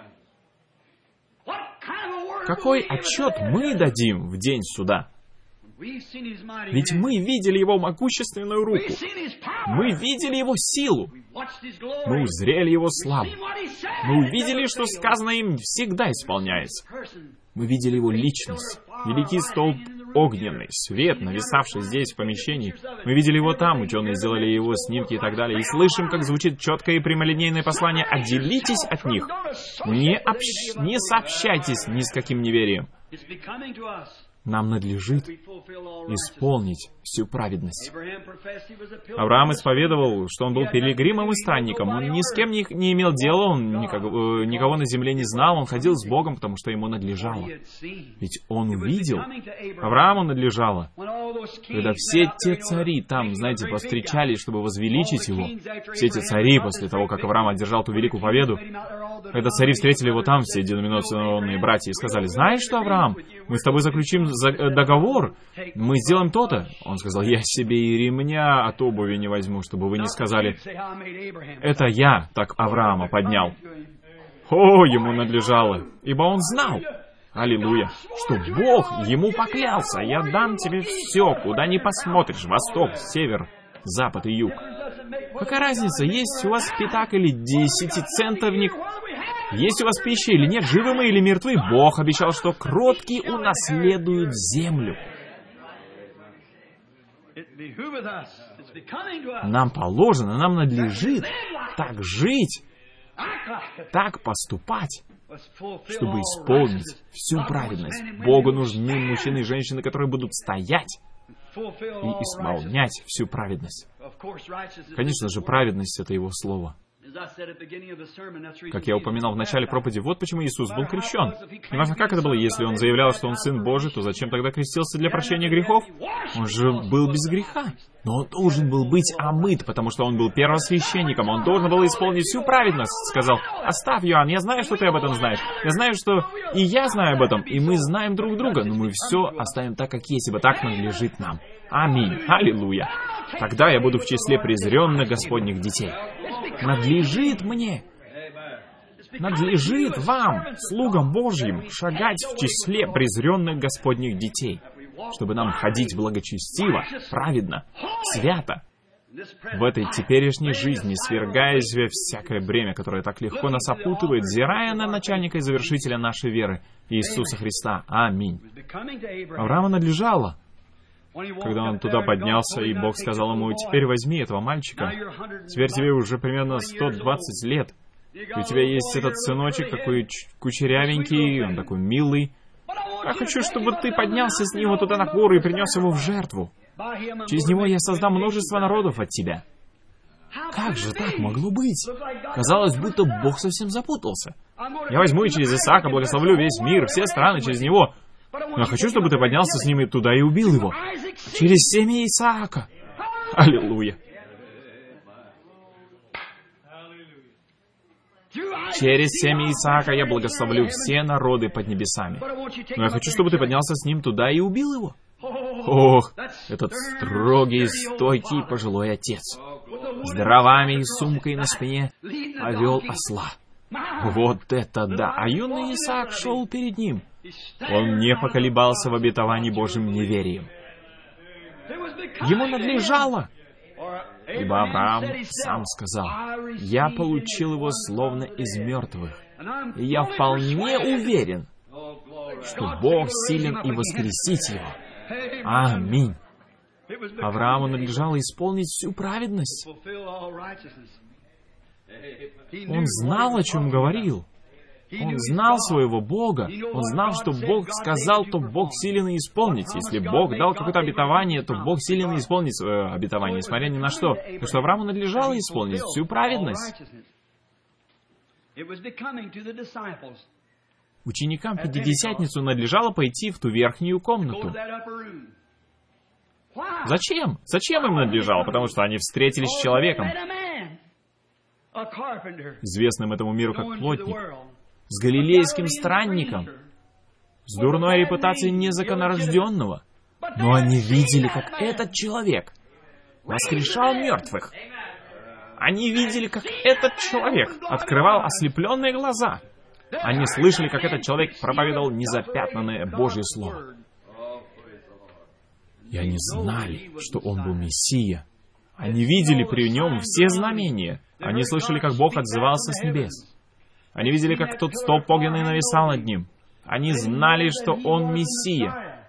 Какой отчет мы дадим в день суда? Ведь мы видели Его могущественную руку. Мы видели Его силу. Мы узрели Его славу. Мы увидели, что сказано им всегда исполняется. Мы видели Его личность. Великий столб огненный, свет, нависавший здесь в помещении. Мы видели Его там, ученые сделали Его снимки и так далее. И слышим, как звучит четкое и прямолинейное послание: «Отделитесь от них. Не, общ... не сообщайтесь ни с каким неверием». Нам надлежит исполнить всю праведность. Авраам исповедовал, что он был пилигримом и странником. Он ни с кем не, не имел дела, он никого, никого на земле не знал, он ходил с Богом, потому что ему надлежало. Ведь он увидел, Аврааму надлежало, когда все те цари там, знаете, повстречались, чтобы возвеличить его, все эти цари, после того, как Авраам одержал ту великую победу, когда цари встретили его там, все деноминационные братья, и сказали: «Знаешь что, Авраам, мы с тобой заключим договор, мы сделаем то-то». Он сказал: «Я себе и ремня от обуви не возьму, чтобы вы не сказали: это я так Авраама поднял». О, ему надлежало, ибо он знал, аллилуйя, что Бог ему поклялся: «Я дам тебе все, куда ни посмотришь, восток, север, запад и юг». Какая разница, есть у вас пятак или десятицентовник? Есть у вас пища или нет, живы мы или мертвы? Бог обещал, что кроткие унаследуют землю. Нам положено, нам надлежит так жить, так поступать, чтобы исполнить всю праведность. Богу нужны мужчины и женщины, которые будут стоять и исполнять всю праведность. Конечно же, праведность — это Его Слово. Как я упоминал в начале проповеди, вот почему Иисус был крещен. Неважно, как это было, если Он заявлял, что Он Сын Божий, то зачем тогда крестился для прощения грехов? Он же был без греха. Но Он должен был быть омыт, потому что Он был первосвященником. Он должен был исполнить всю праведность. Сказал: «Оставь, Иоанн, я знаю, что ты об этом знаешь. Я знаю, что и я знаю об этом, и мы знаем друг друга, но мы все оставим так, как есть, ибо так надлежит нам». Аминь. Аллилуйя. Тогда я буду в числе презренных Господних детей. Надлежит мне, надлежит вам, слугам Божьим, шагать в числе презренных Господних детей, чтобы нам ходить благочестиво, праведно, свято, в этой теперешней жизни, свергаясь во всякое бремя, которое так легко нас опутывает, взирая на начальника и завершителя нашей веры, Иисуса Христа. Аминь. Аврааму надлежало, когда он туда поднялся, и Бог сказал ему: «Теперь возьми этого мальчика. Теперь тебе уже примерно сто двадцать лет. И у тебя есть этот сыночек, такой кучерявенький, он такой милый. Я хочу, чтобы ты поднялся с ним вот туда на гору и принес его в жертву. Через него я создам множество народов от тебя». Как же так могло быть? Казалось, будто Бог совсем запутался. «Я возьму и через Исаака благословлю весь мир, все страны через него. Но я хочу, чтобы ты поднялся с ними туда и убил его. Через семя Исаака». Аллилуйя. «Через семя Исаака я благословлю все народы под небесами. Но я хочу, чтобы ты поднялся с ним туда и убил его». Ох, этот строгий, стойкий пожилой отец с дровами и сумкой на спине повел осла. Вот это да! А юный Исаак шел перед ним. Он не поколебался в обетовании Божьим неверием. Ему надлежало, ибо Авраам сам сказал: «Я получил его словно из мертвых, и я вполне уверен, что Бог силен и воскресить его». Аминь. Аврааму надлежало исполнить всю праведность. Он знал, о чем говорил. Он знал своего Бога. Он знал, что Бог сказал, то Бог силен и исполнить. Если Бог дал какое-то обетование, то Бог силен и исполнить свое обетование, несмотря ни на что. Потому что Аврааму надлежало исполнить всю праведность. Ученикам Пятидесятницу надлежало пойти в ту верхнюю комнату. Зачем? Зачем им надлежало? Потому что они встретились с человеком, известным этому миру как плотник, с галилейским странником, с дурной репутацией незаконнорожденного. Но они видели, как этот человек воскрешал мертвых. Они видели, как этот человек открывал ослепленные глаза. Они слышали, как этот человек проповедовал незапятнанное Божье Слово. И они знали, что он был Мессия. Они видели при нем все знамения. Они слышали, как Бог отзывался с небес. Они видели, как тот столб огненный нависал над ним. Они знали, что он Мессия.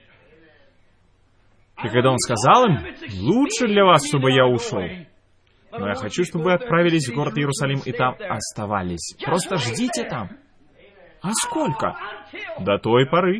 И когда он сказал им: «Лучше для вас, чтобы я ушел, но я хочу, чтобы вы отправились в город Иерусалим и там оставались. Просто ждите там». А сколько? До той поры.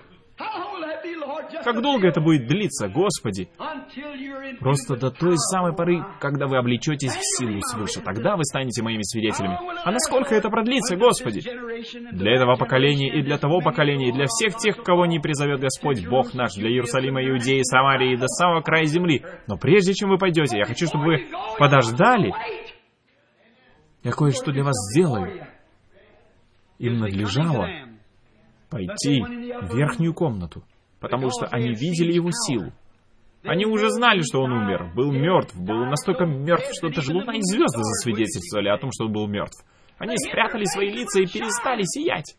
Как долго это будет длиться, Господи? Просто до той самой поры, когда вы облечетесь в силу свыше. Тогда вы станете моими свидетелями. А насколько это продлится, Господи? Для этого поколения и для того поколения, и для всех тех, кого не призовет Господь, Бог наш, для Иерусалима, Иудеи, Самарии и до самого края земли. Но прежде чем вы пойдете, я хочу, чтобы вы подождали. Я кое-что для вас сделаю. Им надлежало пойти в верхнюю комнату, потому что они видели его силу. Они уже знали, что он умер, был мертв, был настолько мертв, что даже луна и звезды засвидетельствовали о том, что он был мертв. Они спрятали свои лица и перестали сиять.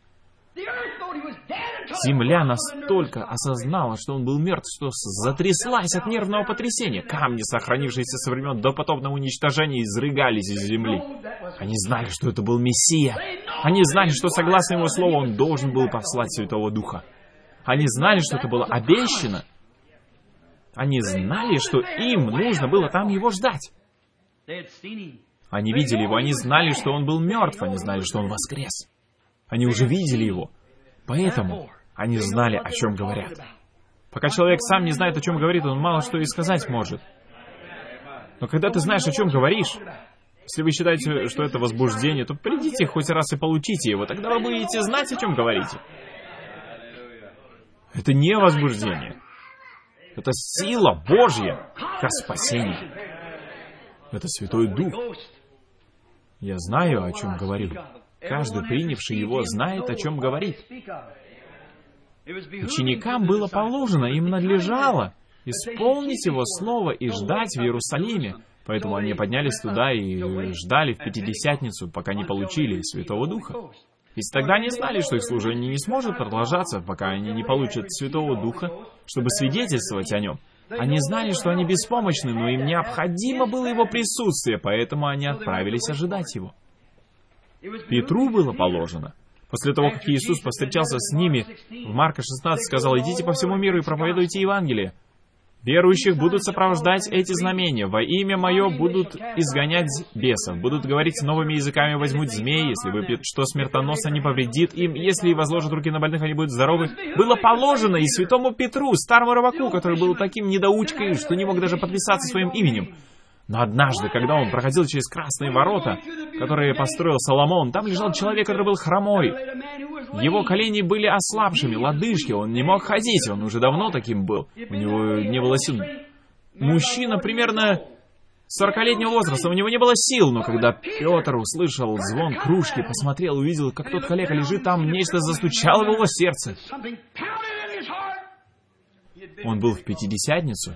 Земля настолько осознала, что он был мертв, что затряслась от нервного потрясения. Камни, сохранившиеся со времен допотопного уничтожения, изрыгались из земли. Они знали, что это был Мессия. Они знали, что, согласно его слову, он должен был послать Святого Духа. Они знали, что это было обещано. Они знали, что им нужно было там его ждать. Они видели его, они знали, что он был мертв, они знали, что он воскрес. Они уже видели его. Поэтому они знали, о чем говорят. Пока человек сам не знает, о чем говорит, он мало что и сказать может. Но когда ты знаешь, о чем говоришь, если вы считаете, что это возбуждение, то придите хоть раз и получите его, тогда вы будете знать, о чем говорите. Это не возбуждение. Это сила Божья ко спасению. Это Святой Дух. Я знаю, о чем говорю. Каждый, принявший его, знает, о чем говорит. Ученикам было положено, им надлежало исполнить его слово и ждать в Иерусалиме. Поэтому они поднялись туда и ждали в Пятидесятницу, пока не получили Святого Духа. Ведь тогда они знали, что их служение не сможет продолжаться, пока они не получат Святого Духа, чтобы свидетельствовать о нем. Они знали, что они беспомощны, но им необходимо было его присутствие, поэтому они отправились ожидать его. Петру было положено. После того, как Иисус повстречался с ними, в Марка шестнадцать сказал: «Идите по всему миру и проповедуйте Евангелие. Верующих будут сопровождать эти знамения. Во имя Мое будут изгонять бесов, будут говорить новыми языками, возьмут змеи, если выпьют, что смертоносно не повредит им, если возложат руки на больных, они будут здоровы». Было положено и святому Петру, старому рыбаку, который был таким недоучкой, что не мог даже подписаться своим именем. Но однажды, когда он проходил через красные ворота, которые построил Соломон, там лежал человек, который был хромой. Его колени были ослабшими, лодыжки, он не мог ходить, он уже давно таким был. У него не было сил. Мужчина примерно сорокалетнего возраста, у него не было сил, но когда Петр услышал звон кружки, посмотрел, увидел, как тот калека лежит там, нечто застучало в его сердце. Он был в Пятидесятницу.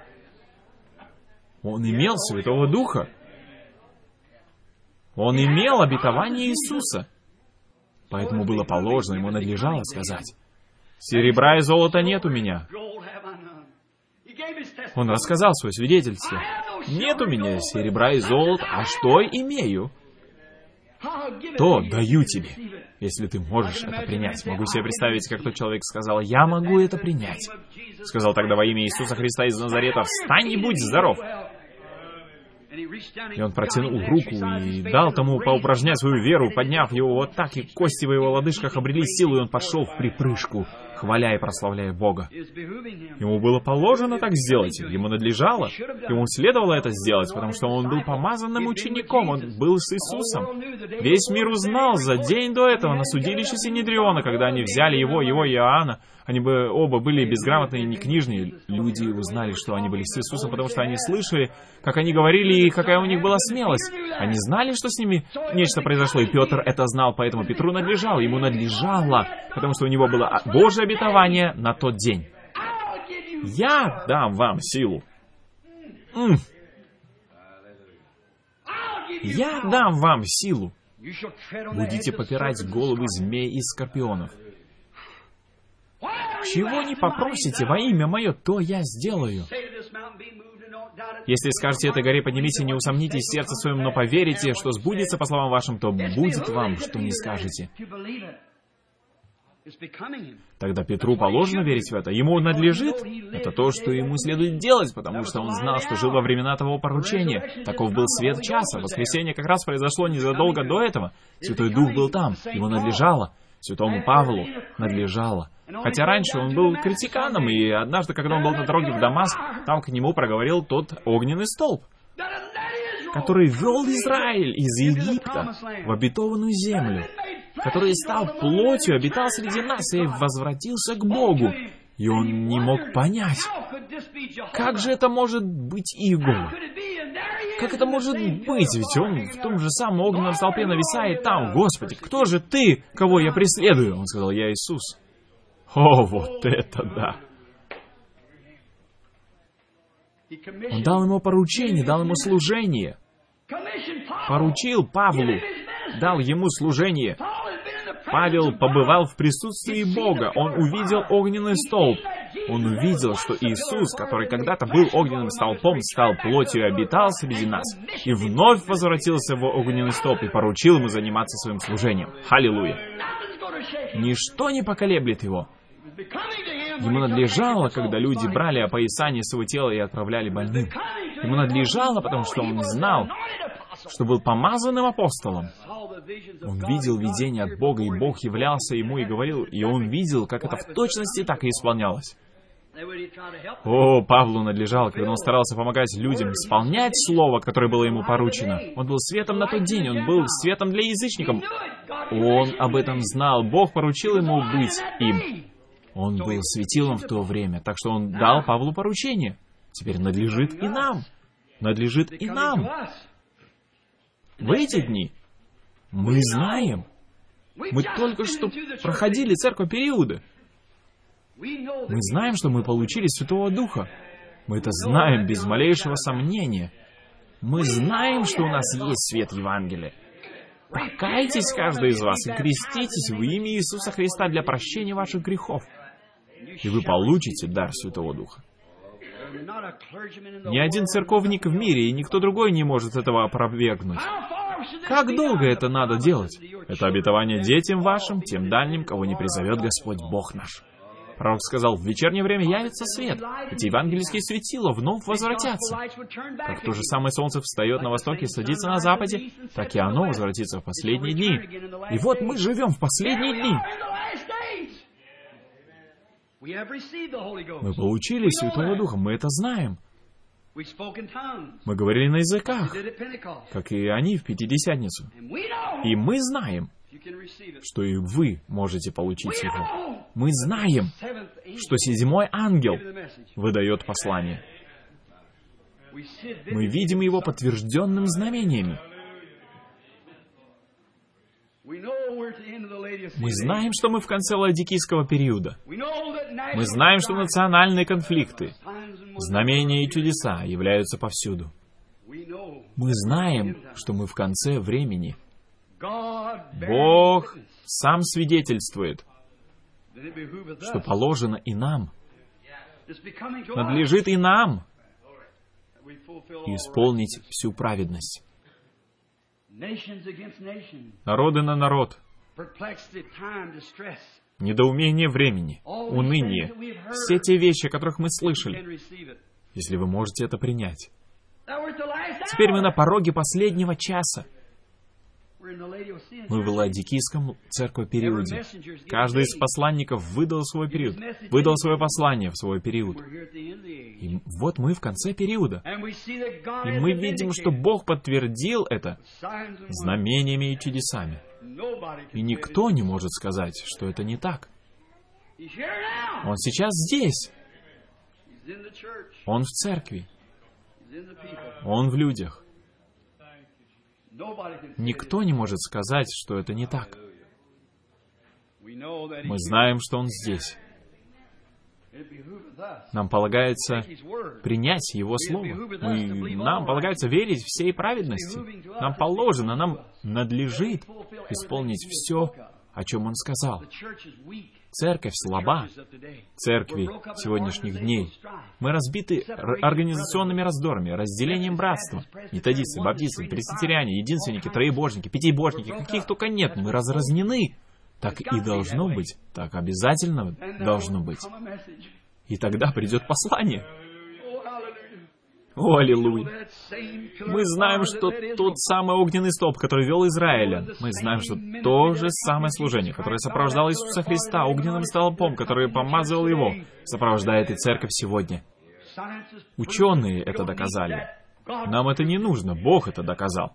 Он имел Святого Духа. Он имел обетование Иисуса. Поэтому было положено, ему надлежало сказать: «Серебра и золота нет у меня». Он рассказал свое свидетельство. «Нет у меня серебра и золота, а что имею, то даю тебе, если ты можешь это принять». Могу себе представить, как тот человек сказал: «Я могу это принять». Сказал тогда во имя Иисуса Христа из Назарета: «Встань и будь здоров». И он протянул руку и дал тому поупражнять свою веру, подняв его вот так, и кости в его лодыжках обрели силу, и он пошел в припрыжку, хваля и прославляя Бога. Ему было положено так сделать, ему надлежало, ему следовало это сделать, потому что он был помазанным учеником, он был с Иисусом. Весь мир узнал за день до этого на судилище Синедриона, когда они взяли его, его и Иоанна. Они бы оба были безграмотные и некнижные. Люди узнали, что они были с Иисусом, потому что они слышали, как они говорили, и какая у них была смелость. Они знали, что с ними нечто произошло, и Петр это знал, поэтому Петру надлежало, ему надлежало, потому что у него было Божье обетование на тот день. «Я дам вам силу». М. «Я дам вам силу. Будете попирать головы змей и скорпионов. Чего не попросите во имя Мое, то я сделаю. Если скажете этой горе, поднимите, не усомнитесь в сердце своем, но поверите, что сбудется по словам вашим, то будет вам, что не скажете». Тогда Петру положено верить в это. Ему надлежит. Это то, что ему следует делать, потому что он знал, что жил во времена того поручения. Таков был свет часа. Воскресенье как раз произошло незадолго до этого. Святой Дух был там. Ему надлежало. Святому Павлу надлежало. Хотя раньше он был критиканом, и однажды, когда он был на дороге в Дамаск, там к нему проговорил тот огненный столб, который вел Израиль из Египта в обетованную землю, который стал плотью, обитал среди нас и возвратился к Богу. И он не мог понять, как же это может быть Иегова? Как это может быть? Ведь он в том же самом огненном столпе нависает там. Господи, кто же ты, кого я преследую? Он сказал, я Иисус. О, вот это да! Он дал ему поручение, дал ему служение. Поручил Павлу, дал ему служение. Павел побывал в присутствии Бога. Он увидел огненный столб. Он увидел, что Иисус, который когда-то был огненным столпом, стал плотью и обитал среди нас. И вновь возвратился в огненный столб и поручил ему заниматься своим служением. Аллилуйя! Ничто не поколеблет его. Ему надлежало, когда люди брали опоясание своего тела и отправляли больным. Ему надлежало, потому что он знал, что был помазанным апостолом. Он видел видение от Бога, и Бог являлся ему и говорил, и он видел, как это в точности так и исполнялось. О, Павлу надлежало, когда он старался помогать людям исполнять слово, которое было ему поручено. Он был светом на тот день, он был светом для язычников. Он об этом знал, Бог поручил ему быть им. Он был светилом в то время, так что он дал Павлу поручение. Теперь надлежит и нам. Надлежит и нам. В эти дни мы знаем. Мы только что проходили церковь периода. Мы знаем, что мы получили Святого Духа. Мы это знаем без малейшего сомнения. Мы знаем, что у нас есть свет Евангелия. Покайтесь, каждый из вас, и креститесь в имя Иисуса Христа для прощения ваших грехов. И вы получите дар Святого Духа. Ни один церковник в мире, и никто другой не может этого опровергнуть. Как долго это надо делать? Это обетование детям вашим, тем дальним, кого не призовет Господь Бог наш. Пророк сказал, в вечернее время явится свет. Эти евангельские светила вновь возвратятся. Как то же самое солнце встает на востоке и садится на западе, так и оно возвратится в последние дни. И вот мы живем в последние дни. Мы получили Святого Духа, мы это знаем. Мы говорили на языках, как и они в Пятидесятницу. И мы знаем, что и вы можете получить его. Мы знаем, что седьмой ангел выдает послание. Мы видим его подтвержденным знамениями. Мы знаем, что мы в конце ладикийского периода. Мы знаем, что национальные конфликты, знамения и чудеса являются повсюду. Мы знаем, что мы в конце времени. Бог сам свидетельствует, что положено и нам, надлежит и нам исполнить всю праведность. Народы на народ, недоумение времени, уныние, все те вещи, о которых мы слышали, если вы можете это принять. Теперь мы на пороге последнего часа. Мы в ладикийском церковь периоде. Каждый из посланников выдал свой период, выдал свое послание в свой период. И вот мы в конце периода. И мы видим, что Бог подтвердил это знамениями и чудесами. И никто не может сказать, что это не так. Он сейчас здесь. Он в церкви. Он в людях. Никто не может сказать, что это не так. Мы знаем, что Он здесь. Нам полагается принять Его Слово. Мы, нам полагается верить всей праведности. Нам положено, нам надлежит исполнить все, о чем Он сказал. Церковь слаба. Церкви сегодняшних дней. Мы разбиты организационными раздорами, разделением братства. Методисты, баптисты, пресвитериане, единственники, троебожники, пятибожники, каких только нет. Мы разразнены. Так и должно быть. Так обязательно должно быть. И тогда придет послание. О, аллилуйя! Мы знаем, что тот самый огненный столб, который вел Израиля, мы знаем, что то же самое служение, которое сопровождало Иисуса Христа огненным столпом, который помазывал Его, сопровождает и церковь сегодня. Ученые это доказали. Нам это не нужно, Бог это доказал.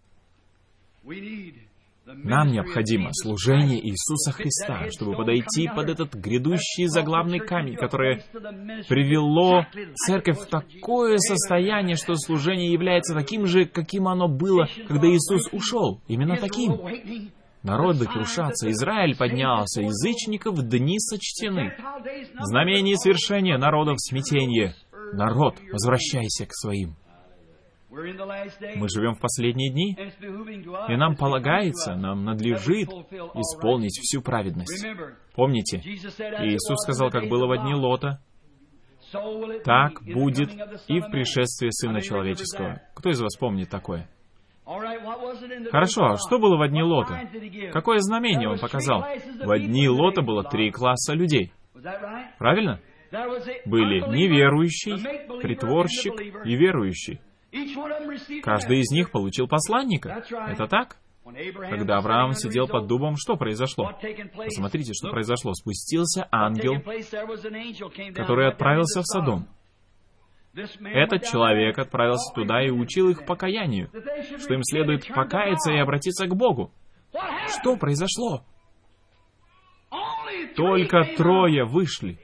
Нам необходимо служение Иисуса Христа, чтобы подойти под этот грядущий заглавный камень, которое привело церковь в такое состояние, что служение является таким же, каким оно было, когда Иисус ушел. Именно таким. Народы крушатся, Израиль поднялся, язычников дни сочтены. Знамение свершения народов смятение. Народ, возвращайся к своим. Мы живем в последние дни, и нам полагается, нам надлежит исполнить всю праведность. Помните, Иисус сказал, как было во дни Лота, так будет и в пришествии Сына Человеческого. Кто из вас помнит такое? Хорошо, а что было во дни Лота? Какое знамение он показал? Во дни Лота было три класса людей. Правильно? Были неверующий, притворщик и верующий. Каждый из них получил посланника. Это так? Когда Авраам сидел под дубом, что произошло? Посмотрите, что произошло. Спустился ангел, который отправился в Содом. Этот человек отправился туда и учил их покаянию, что им следует покаяться и обратиться к Богу. Что произошло? Только трое вышли.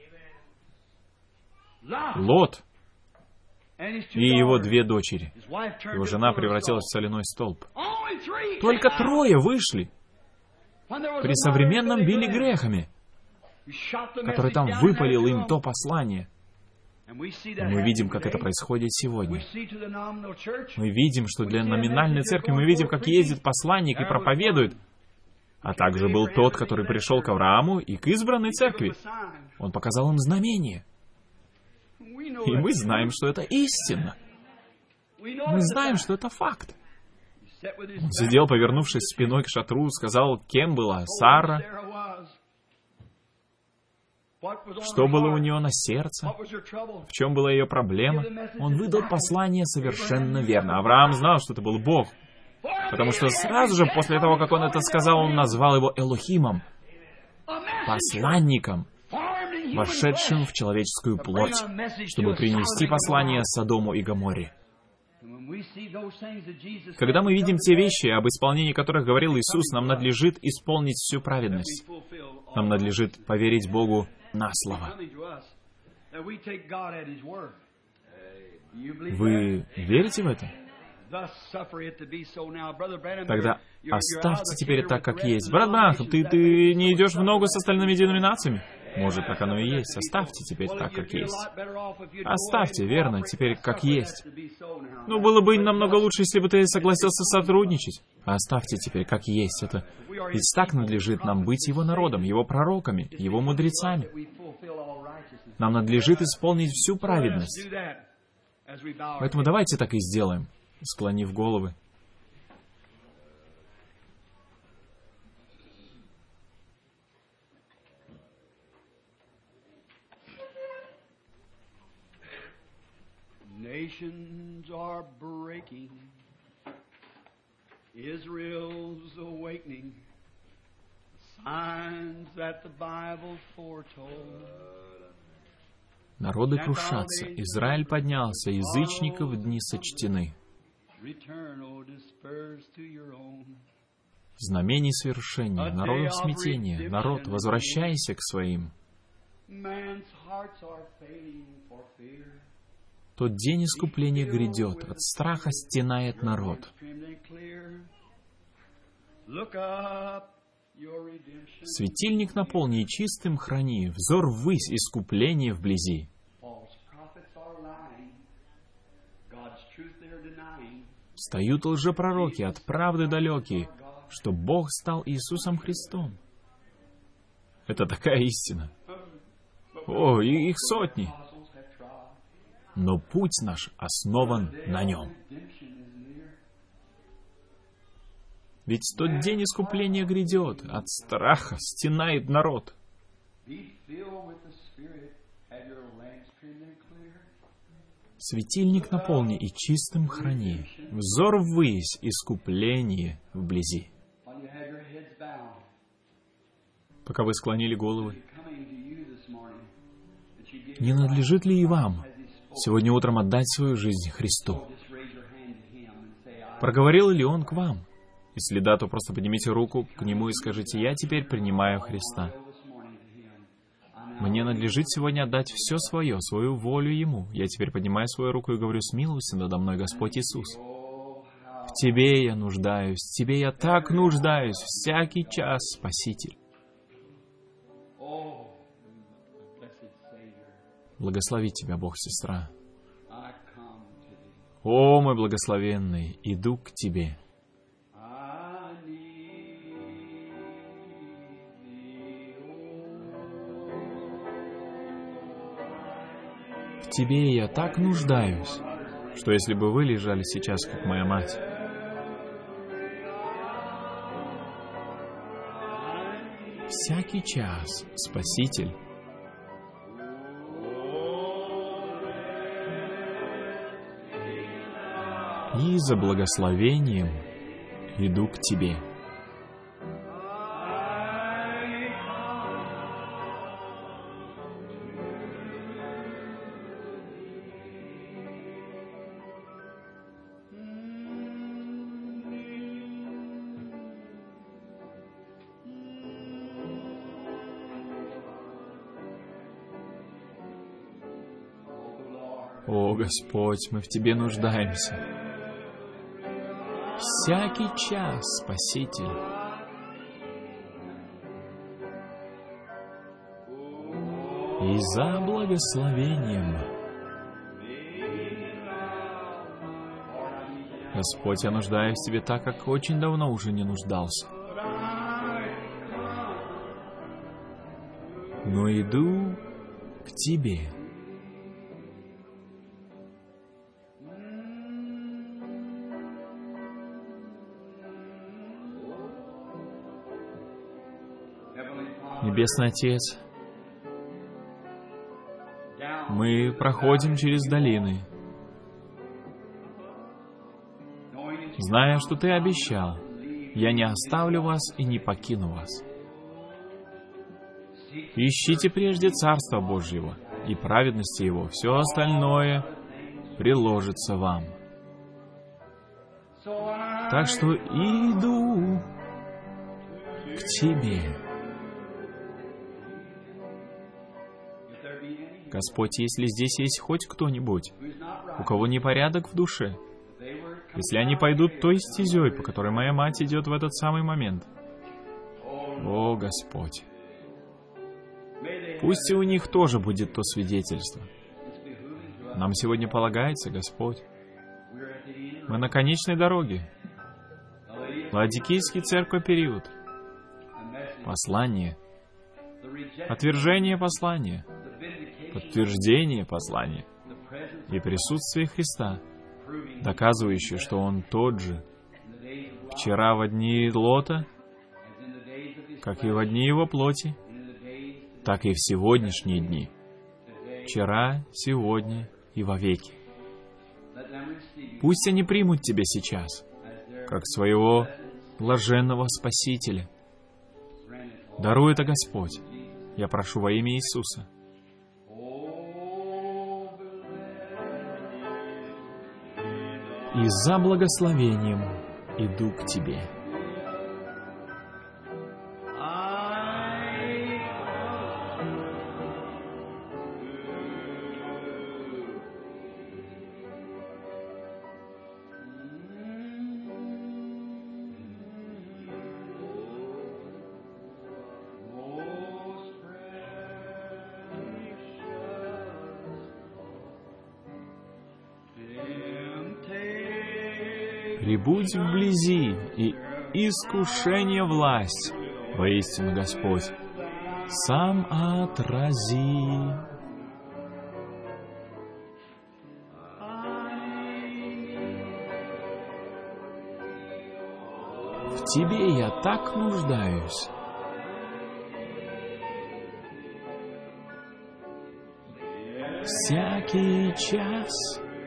Лот и его две дочери. Его жена превратилась в соляной столб. Только трое вышли при современном Билли Грэхэме, который там выпалил им то послание. И мы видим, как это происходит сегодня. Мы видим, что для номинальной церкви мы видим, как ездит посланник и проповедует. А также был тот, который пришел к Аврааму и к избранной церкви. Он показал им знамение. И мы знаем, что это истина. Мы знаем, что это факт. Он сидел, повернувшись спиной к шатру, сказал, кем была Сара, что было у нее на сердце, в чем была ее проблема. Он выдал послание совершенно верно. Авраам знал, что это был Бог, потому что сразу же после того, как он это сказал, он назвал его Элохимом, посланником, вошедшим в человеческую плоть, чтобы принести послание Содому и Гоморре. Когда мы видим те вещи, об исполнении которых говорил Иисус, нам надлежит исполнить всю праведность. Нам надлежит поверить Богу на слово. Вы верите в это? Тогда оставьте теперь так, как есть. Брат Бранхам, ты, ты не идешь в ногу с остальными деноминациями? Может, так оно и есть. Оставьте теперь так, как есть. Оставьте, верно, теперь как есть. Ну, было бы намного лучше, если бы ты согласился сотрудничать. Оставьте теперь как есть. Это ведь так надлежит нам быть Его народом, Его пророками, Его мудрецами. Нам надлежит исполнить всю праведность. Поэтому давайте так и сделаем, склонив головы. Nations are breaking. Israel's awakening. Signs that the Bible foretold. Народы крушатся, Израиль поднялся, язычников дни сочтены. Знамений свершения, народов смятения, народ, возвращайся к своим. Тот день искупления грядет, от страха стенает народ. Светильник наполни и чистым храни, взор ввысь, искупление вблизи. Встают лжепророки, от правды далекие, что Бог стал Иисусом Христом. Это такая истина. О, и их сотни. Но путь наш основан на нем. Ведь тот день искупления грядет, от страха стенает народ. Светильник наполни и чистым храни, взор ввысь, искупление вблизи. Пока вы склонили головы, не надлежит ли и вам сегодня утром отдать свою жизнь Христу? Проговорил ли Он к вам? Если да, то просто поднимите руку к Нему и скажите: «Я теперь принимаю Христа». Мне надлежит сегодня отдать все свое, свою волю Ему. Я теперь поднимаю свою руку и говорю: «Смилуйся надо мной, Господь Иисус. В Тебе я нуждаюсь, в Тебе я так нуждаюсь, всякий час, Спаситель». Благослови тебя, Бог, сестра. О, мой благословенный, иду к Тебе. В Тебе я так нуждаюсь, что если бы вы лежали сейчас, как моя мать, всякий час, Спаситель, и за благословением иду к Тебе. О, Господь, мы в Тебе нуждаемся. Всякий час, Спаситель. И за благословением. Господь, я нуждаюсь в Тебе так, как очень давно уже не нуждался. Но иду к Тебе. Небесный Отец, мы проходим через долины, зная, что Ты обещал: «Я не оставлю вас и не покину вас». Ищите прежде Царства Божьего и праведности Его, все остальное приложится вам. Так что иду к Тебе. Господь, если здесь есть хоть кто-нибудь, у кого непорядок в душе, если они пойдут той стезей, по которой моя мать идет в этот самый момент, о, Господь, пусть и у них тоже будет то свидетельство. Нам сегодня полагается, Господь. Мы на конечной дороге. Ладикийский церковь период. Послание. Отвержение послания. Подтверждение послания и присутствие Христа, доказывающее, что Он тот же, вчера во дни Лота, как и во дни Его плоти, так и в сегодняшние дни, вчера, сегодня и вовеки. Пусть они примут Тебя сейчас, как своего блаженного Спасителя. Даруй это, Господь, я прошу во имя Иисуса. И за благословением иду к Тебе. Прибудь вблизи, и искушение власть, воистину, Господь, сам отрази. В Тебе я так нуждаюсь. Всякий час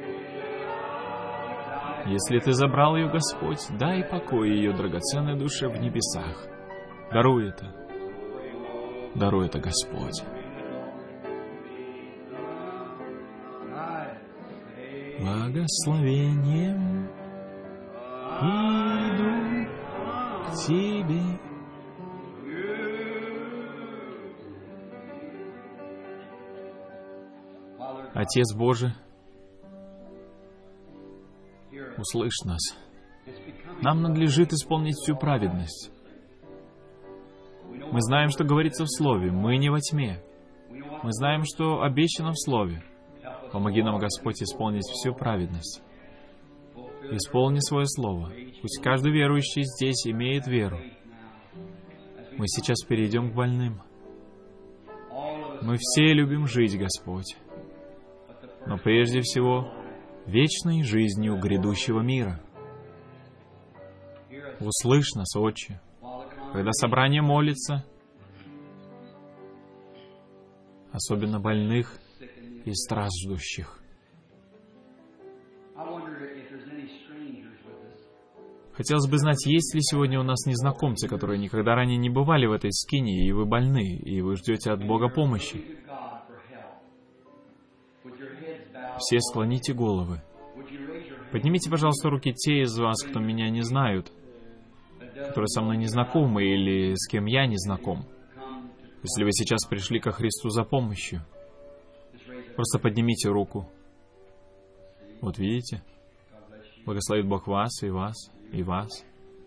Если Ты забрал ее, Господь, дай покой ее драгоценной душе в небесах. Даруй это. Даруй это, Господь. Благословением иду к Тебе. Отец Божий, услышь нас. Нам надлежит исполнить всю праведность. Мы знаем, что говорится в Слове. Мы не во тьме. Мы знаем, что обещано в Слове. Помоги нам, Господь, исполнить всю праведность. Исполни свое Слово. Пусть каждый верующий здесь имеет веру. Мы сейчас перейдем к больным. Мы все любим жить, Господь. Но прежде всего, вечной жизнью грядущего мира. Услышь нас, Отче, когда собрание молится, особенно больных и страждущих. Хотелось бы знать, есть ли сегодня у нас незнакомцы, которые никогда ранее не бывали в этой скинии, и вы больны, и вы ждете от Бога помощи. Все склоните головы. Поднимите, пожалуйста, руки те из вас, кто меня не знают, которые со мной не знакомы или с кем я не знаком. Если вы сейчас пришли ко Христу за помощью, просто поднимите руку. Вот видите? Благословит Бог вас, и вас, и вас.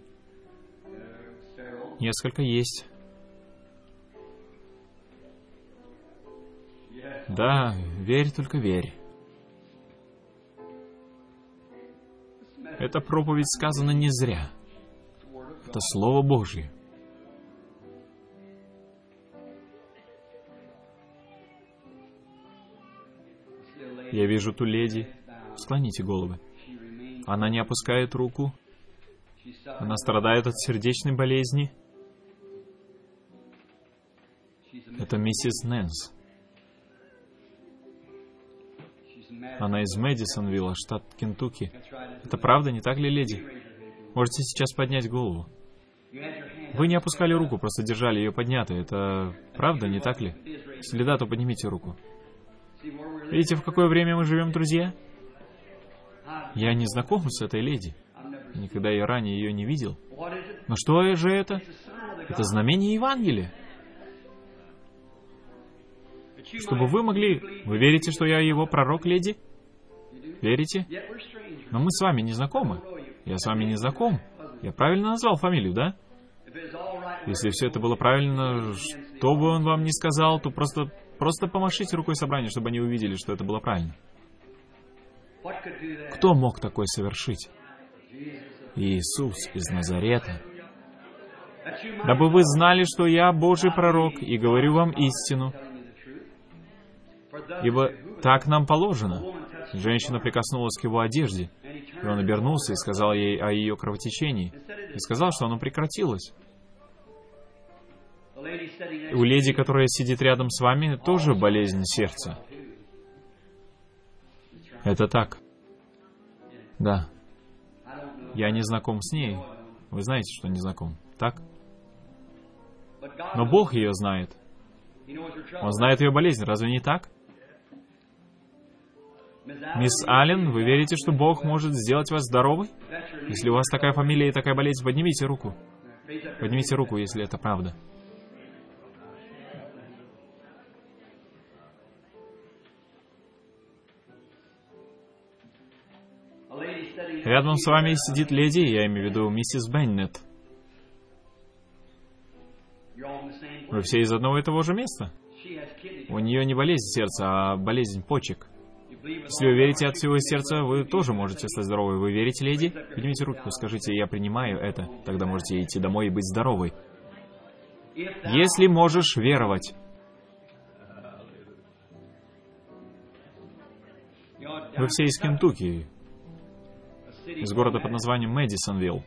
Несколько есть. Да, верь, только верь. Эта проповедь сказана не зря. Это Слово Божье. Я вижу ту леди. Склоните головы. Она не опускает руку. Она страдает от сердечной болезни. Это миссис Нэнс. Она из Мэдисонвилла, штат Кентукки. Это правда, не так ли, леди? Можете сейчас поднять голову. Вы не опускали руку, просто держали ее поднятой. Это правда, не так ли? Если да, то поднимите руку. Видите, в какое время мы живем, друзья? Я не знаком с этой леди. Никогда я ранее ее не видел. Но что же это? Это знамение Евангелия. Чтобы вы могли... Вы верите, что я его пророк, леди? Верите? Но мы с вами не знакомы. Я с вами не знаком. Я правильно назвал фамилию, да? Если все это было правильно, что бы он вам ни сказал, то просто, просто помашите рукой собранию, чтобы они увидели, что это было правильно. Кто мог такое совершить? Иисус из Назарета. Дабы вы знали, что я Божий пророк, и говорю вам истину. Ибо так нам положено. Женщина прикоснулась к его одежде, и он обернулся и сказал ей о ее кровотечении, и сказал, что оно прекратилось. У леди, которая сидит рядом с вами, тоже болезнь сердца. Это так. Да. Я не знаком с ней. Вы знаете, что не знаком, так? Но Бог ее знает. Он знает ее болезнь, разве не так? Мисс Аллен, вы верите, что Бог может сделать вас здоровой? Если у вас такая фамилия и такая болезнь, поднимите руку. Поднимите руку, если это правда. Рядом с вами сидит леди, я имею в виду миссис Беннет. Вы все из одного и того же места. У нее не болезнь сердца, а болезнь почек. Если вы верите от всего сердца, вы тоже можете стать здоровой. Вы верите, леди? Поднимите руку, скажите, я принимаю это. Тогда можете идти домой и быть здоровой. Если можешь веровать. Вы все из Кентукки, из города под названием Мэдисонвилл.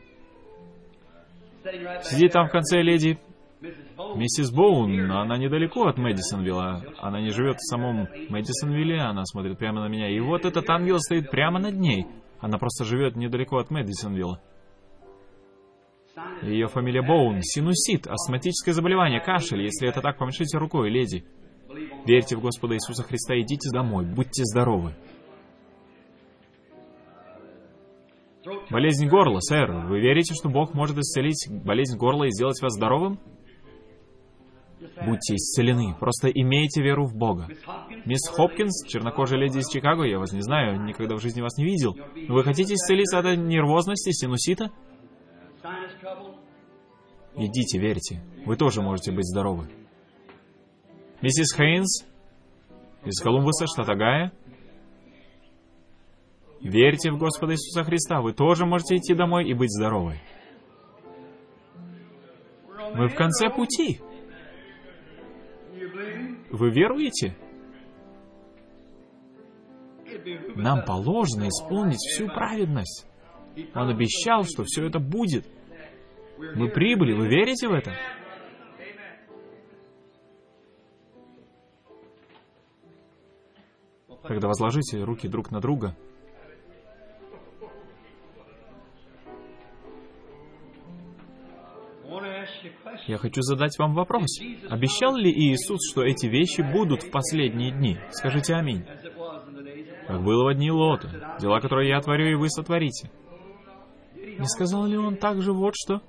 Сидит там в конце леди миссис Боун, она недалеко от Мэдисонвилла. Она не живет в самом Мэдисонвилле, она смотрит прямо на меня. И вот этот ангел стоит прямо над ней. Она просто живет недалеко от Мэдисонвилла. Ее фамилия Боун. Синусит, астматическое заболевание, кашель. Если это так, помашите рукой, леди. Верьте в Господа Иисуса Христа, идите домой, будьте здоровы. Болезнь горла, сэр. Вы верите, что Бог может исцелить болезнь горла и сделать вас здоровым? Будьте исцелены. Просто имейте веру в Бога. Мисс Хопкинс, чернокожая леди из Чикаго, я вас не знаю, никогда в жизни вас не видел. Вы хотите исцелиться от нервозности, синусита? Идите, верьте. Вы тоже можете быть здоровы. Миссис Хейнс из Колумбуса, штат Огайо. Верьте в Господа Иисуса Христа. Вы тоже можете идти домой и быть здоровы. Мы в конце пути. Вы веруете? Нам положено исполнить всю праведность. Он обещал, что все это будет. Мы прибыли. Вы верите в это? Тогда возложите руки друг на друга. Я хочу задать вам вопрос. Обещал ли Иисус, что эти вещи будут в последние дни? Скажите аминь. Как было в дни Лота. Дела, которые я творю, и вы сотворите. Не сказал ли Он также вот что?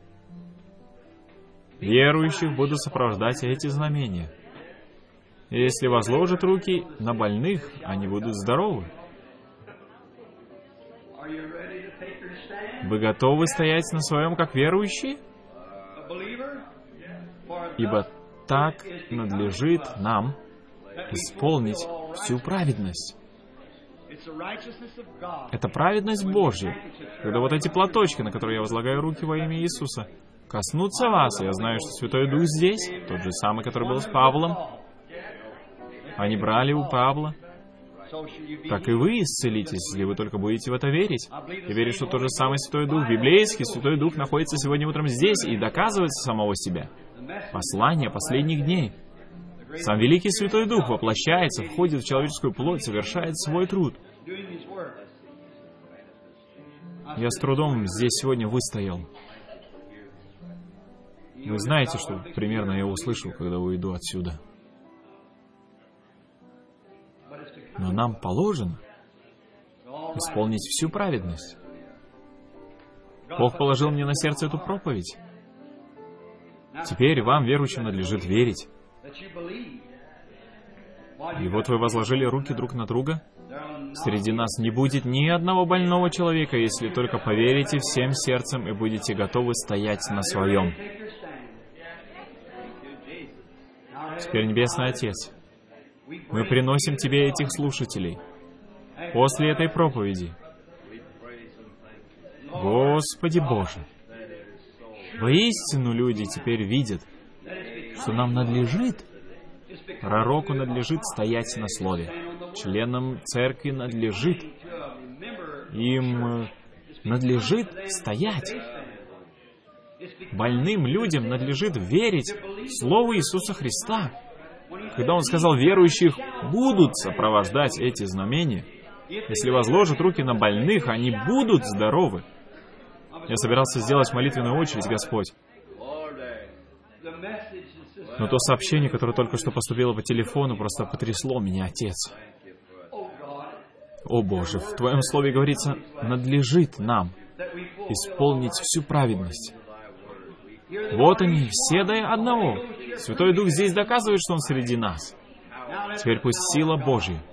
Верующих буду сопровождать эти знамения. И если возложат руки на больных, они будут здоровы. Вы готовы стоять на своем, как верующие? Ибо так надлежит нам исполнить всю праведность. Это праведность Божья. Когда вот эти платочки, на которые я возлагаю руки во имя Иисуса, коснутся вас, я знаю, что Святой Дух здесь, тот же самый, который был с Павлом. Они брали у Павла. Так и вы исцелитесь, если вы только будете в это верить. Я верю, что тот же самый Святой Дух, библейский Святой Дух, находится сегодня утром здесь и доказывает самого себя. Послание последних дней. Сам Великий Святой Дух воплощается, входит в человеческую плоть, совершает свой труд. Я с трудом здесь сегодня выстоял. Вы знаете, что примерно я услышу, когда уйду отсюда. Но нам положено исполнить всю праведность. Бог положил мне на сердце эту проповедь. Теперь вам, верующим, надлежит верить. И вот вы возложили руки друг на друга. Среди нас не будет ни одного больного человека, если только поверите всем сердцем и будете готовы стоять на своем. Теперь, Небесный Отец, мы приносим Тебе этих слушателей после этой проповеди. Господи Боже, воистину люди теперь видят, что нам надлежит, пророку надлежит стоять на слове, членам церкви надлежит, им надлежит стоять, больным людям надлежит верить в Слово Иисуса Христа. Когда Он сказал, верующих будут сопровождать эти знамения, если возложат руки на больных, они будут здоровы. Я собирался сделать молитвенную очередь, Господь. Но то сообщение, которое только что поступило по телефону, просто потрясло меня, Отец. О Боже, в Твоем Слове говорится, надлежит нам исполнить всю праведность. Вот они, все до одного. Святой Дух здесь доказывает, что Он среди нас. Теперь пусть сила Божья,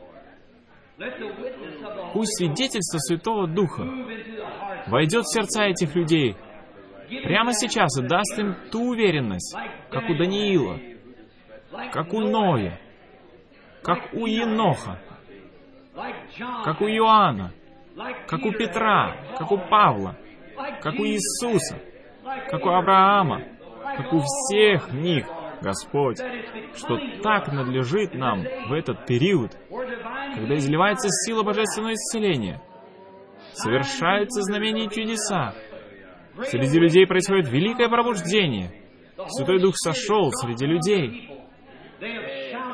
пусть свидетельство Святого Духа войдет в сердца этих людей прямо сейчас и даст им ту уверенность, как у Даниила, как у Ноя, как у Еноха, как у Иоанна, как у Петра, как у Павла, как у Иисуса, как у Авраама, как у всех них, Господь, что так надлежит нам в этот период, когда изливается сила божественного исцеления, совершаются знамения и чудеса, среди людей происходит великое пробуждение, Святой Дух сошел среди людей.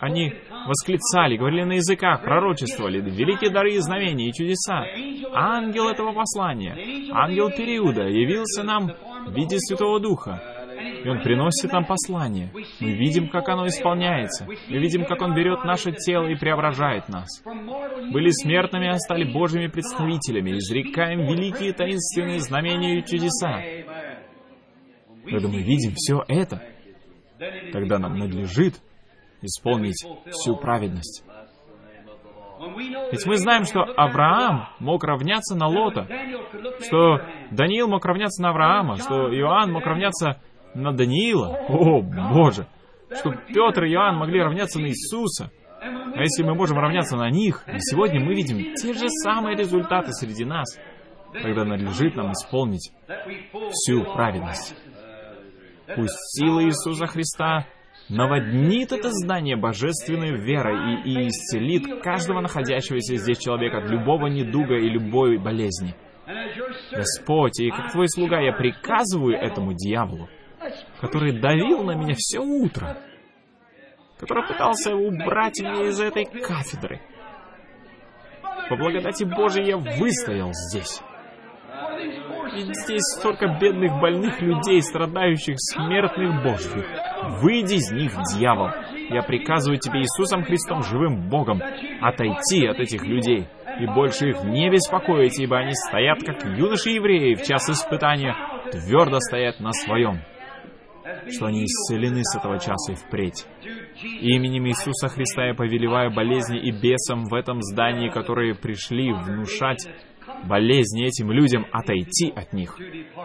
они восклицали, говорили на языках, пророчествовали, великие дары и знамения и чудеса. Ангел этого послания, ангел периода, явился нам в виде Святого Духа. И Он приносит нам послание. Мы видим, как оно исполняется. Мы видим, как Он берет наше тело и преображает нас. Были смертными, а стали Божьими представителями. Изрекаем великие таинственные знамения и чудеса. Когда мы видим все это, тогда нам надлежит исполнить всю праведность. Ведь мы знаем, что Авраам мог равняться на Лота, что Даниил мог равняться на Авраама, что Иоанн мог равняться на Даниила. О, Боже! Что Петр и Иоанн могли равняться на Иисуса. А если мы можем равняться на них, и сегодня мы видим те же самые результаты среди нас, тогда надлежит нам исполнить всю праведность. Пусть сила Иисуса Христа наводнит это здание божественной верой и, и исцелит каждого находящегося здесь человека от любого недуга и любой болезни. Господь, и как Твой слуга я приказываю этому дьяволу, который давил на меня все утро, который пытался убрать меня из этой кафедры. По благодати Божией я выстоял здесь. Ведь здесь столько бедных, больных людей, страдающих, смертных Божьих. Выйди из них, дьявол. Я приказываю тебе Иисусом Христом, живым Богом, отойти от этих людей и больше их не беспокоить, ибо они стоят, как юноши-евреи, в час испытания, твердо стоят на своем, что они исцелены с этого часа и впредь. Именем Иисуса Христа я повелеваю болезни и бесам в этом здании, которые пришли внушать болезни этим людям, отойти от них.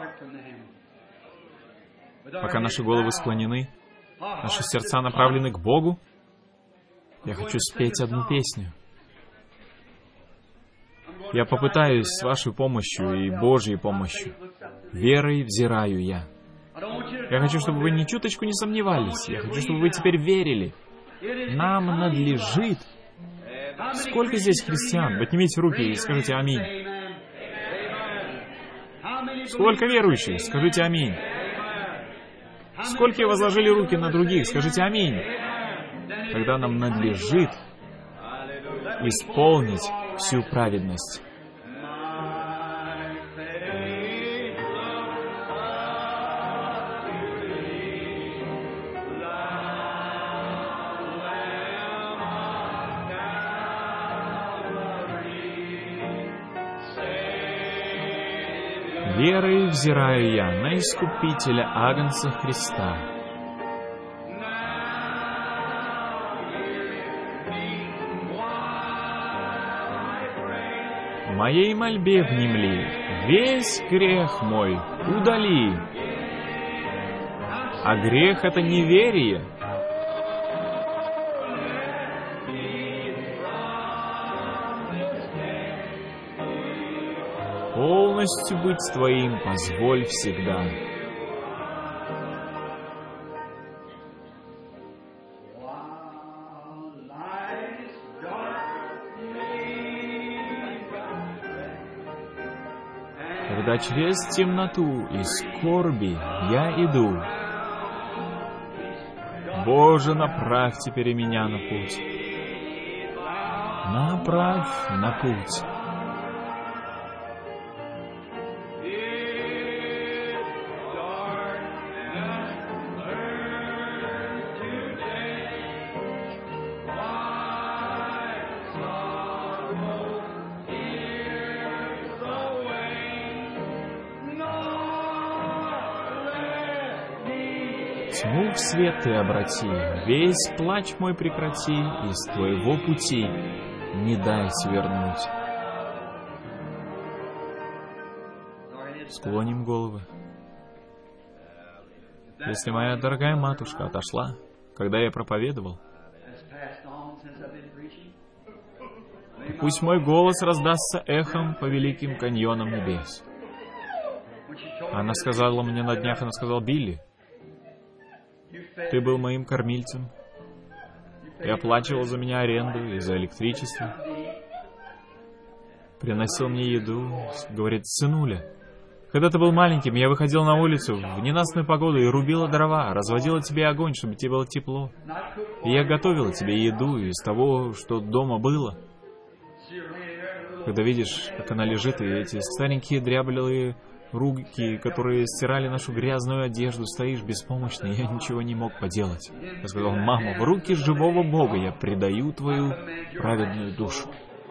Пока наши головы склонены, наши сердца направлены к Богу, я хочу спеть одну песню. Я попытаюсь с вашей помощью и Божьей помощью. Верой взираю я. Я хочу, чтобы вы ни чуточку не сомневались. Я хочу, чтобы вы теперь верили. Нам надлежит. Сколько здесь христиан? Поднимите руки и скажите «Аминь». Сколько верующих? Скажите «Аминь». Сколько возложили руки на других? Скажите «Аминь». Тогда нам надлежит исполнить всю праведность. Верой взираю я на Искупителя Агнца Христа. Моей мольбе внемли, весь грех мой удали. А грех — это неверие. Полностью быть Твоим позволь всегда. Когда через темноту и скорби я иду, Боже, направь теперь меня на путь. Направь на путь. Тьму в свет Ты обрати, весь плач мой прекрати, из Твоего пути не дай свернуть. Склоним головы. Если моя дорогая матушка отошла, когда я проповедовал, и пусть мой голос раздастся эхом по великим каньонам небес. Она сказала мне на днях, она сказала: «Билли, ты был моим кормильцем. Ты оплачивал за меня аренду и за электричество. Приносил мне еду. Говорит: сынуля, Когда ты был маленьким, я выходил на улицу в ненастную погоду и рубила дрова, разводила тебе огонь, чтобы тебе было тепло. И я готовила тебе еду из того, что дома было. Когда видишь, как она лежит, и эти старенькие дряблые руки, которые стирали нашу грязную одежду, стоишь беспомощный, я ничего не мог поделать. Я сказал: мама, в руки живого Бога я предаю твою праведную душу.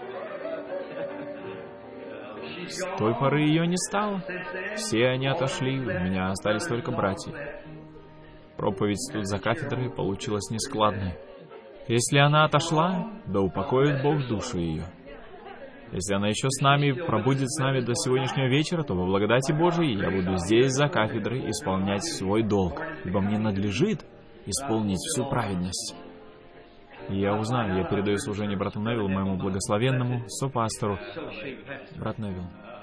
С той поры ее не стало. Все они отошли, у меня остались только братья. Проповедь тут за кафедрой получилась нескладная. Если она отошла, да упокоит Бог душу ее. Если она еще с нами, пробудет с нами до сегодняшнего вечера, то во благодати Божией я буду здесь за кафедрой исполнять свой долг, ибо мне надлежит исполнить всю праведность. И я узнаю, я передаю служение брату Невиллу, моему благословенному сопастору. Брат Невилл.